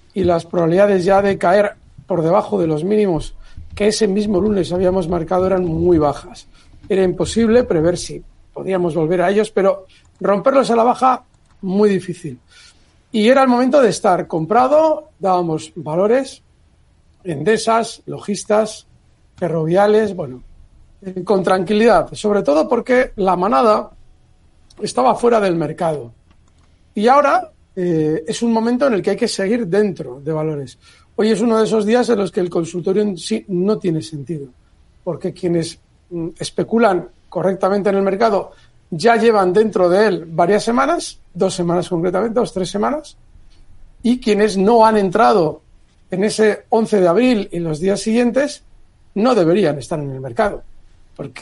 Speaker 25: y las probabilidades ya de caer por debajo de los mínimos que ese mismo lunes habíamos marcado eran muy bajas. Era imposible prever si podíamos volver a ellos, pero romperlos a la baja, muy difícil. Y era el momento de estar comprado, dábamos valores, Endesas, Logistas, Ferroviales, bueno, eh, con tranquilidad, sobre todo porque la manada estaba fuera del mercado. Y ahora eh, es un momento en el que hay que seguir dentro de valores. Hoy es uno de esos días en los que el consultorio en sí no tiene sentido, porque quienes mm, especulan correctamente en el mercado ya llevan dentro de él varias semanas, dos semanas concretamente, dos, tres semanas, y quienes no han entrado en ese once de abril y los días siguientes no deberían estar en el mercado, porque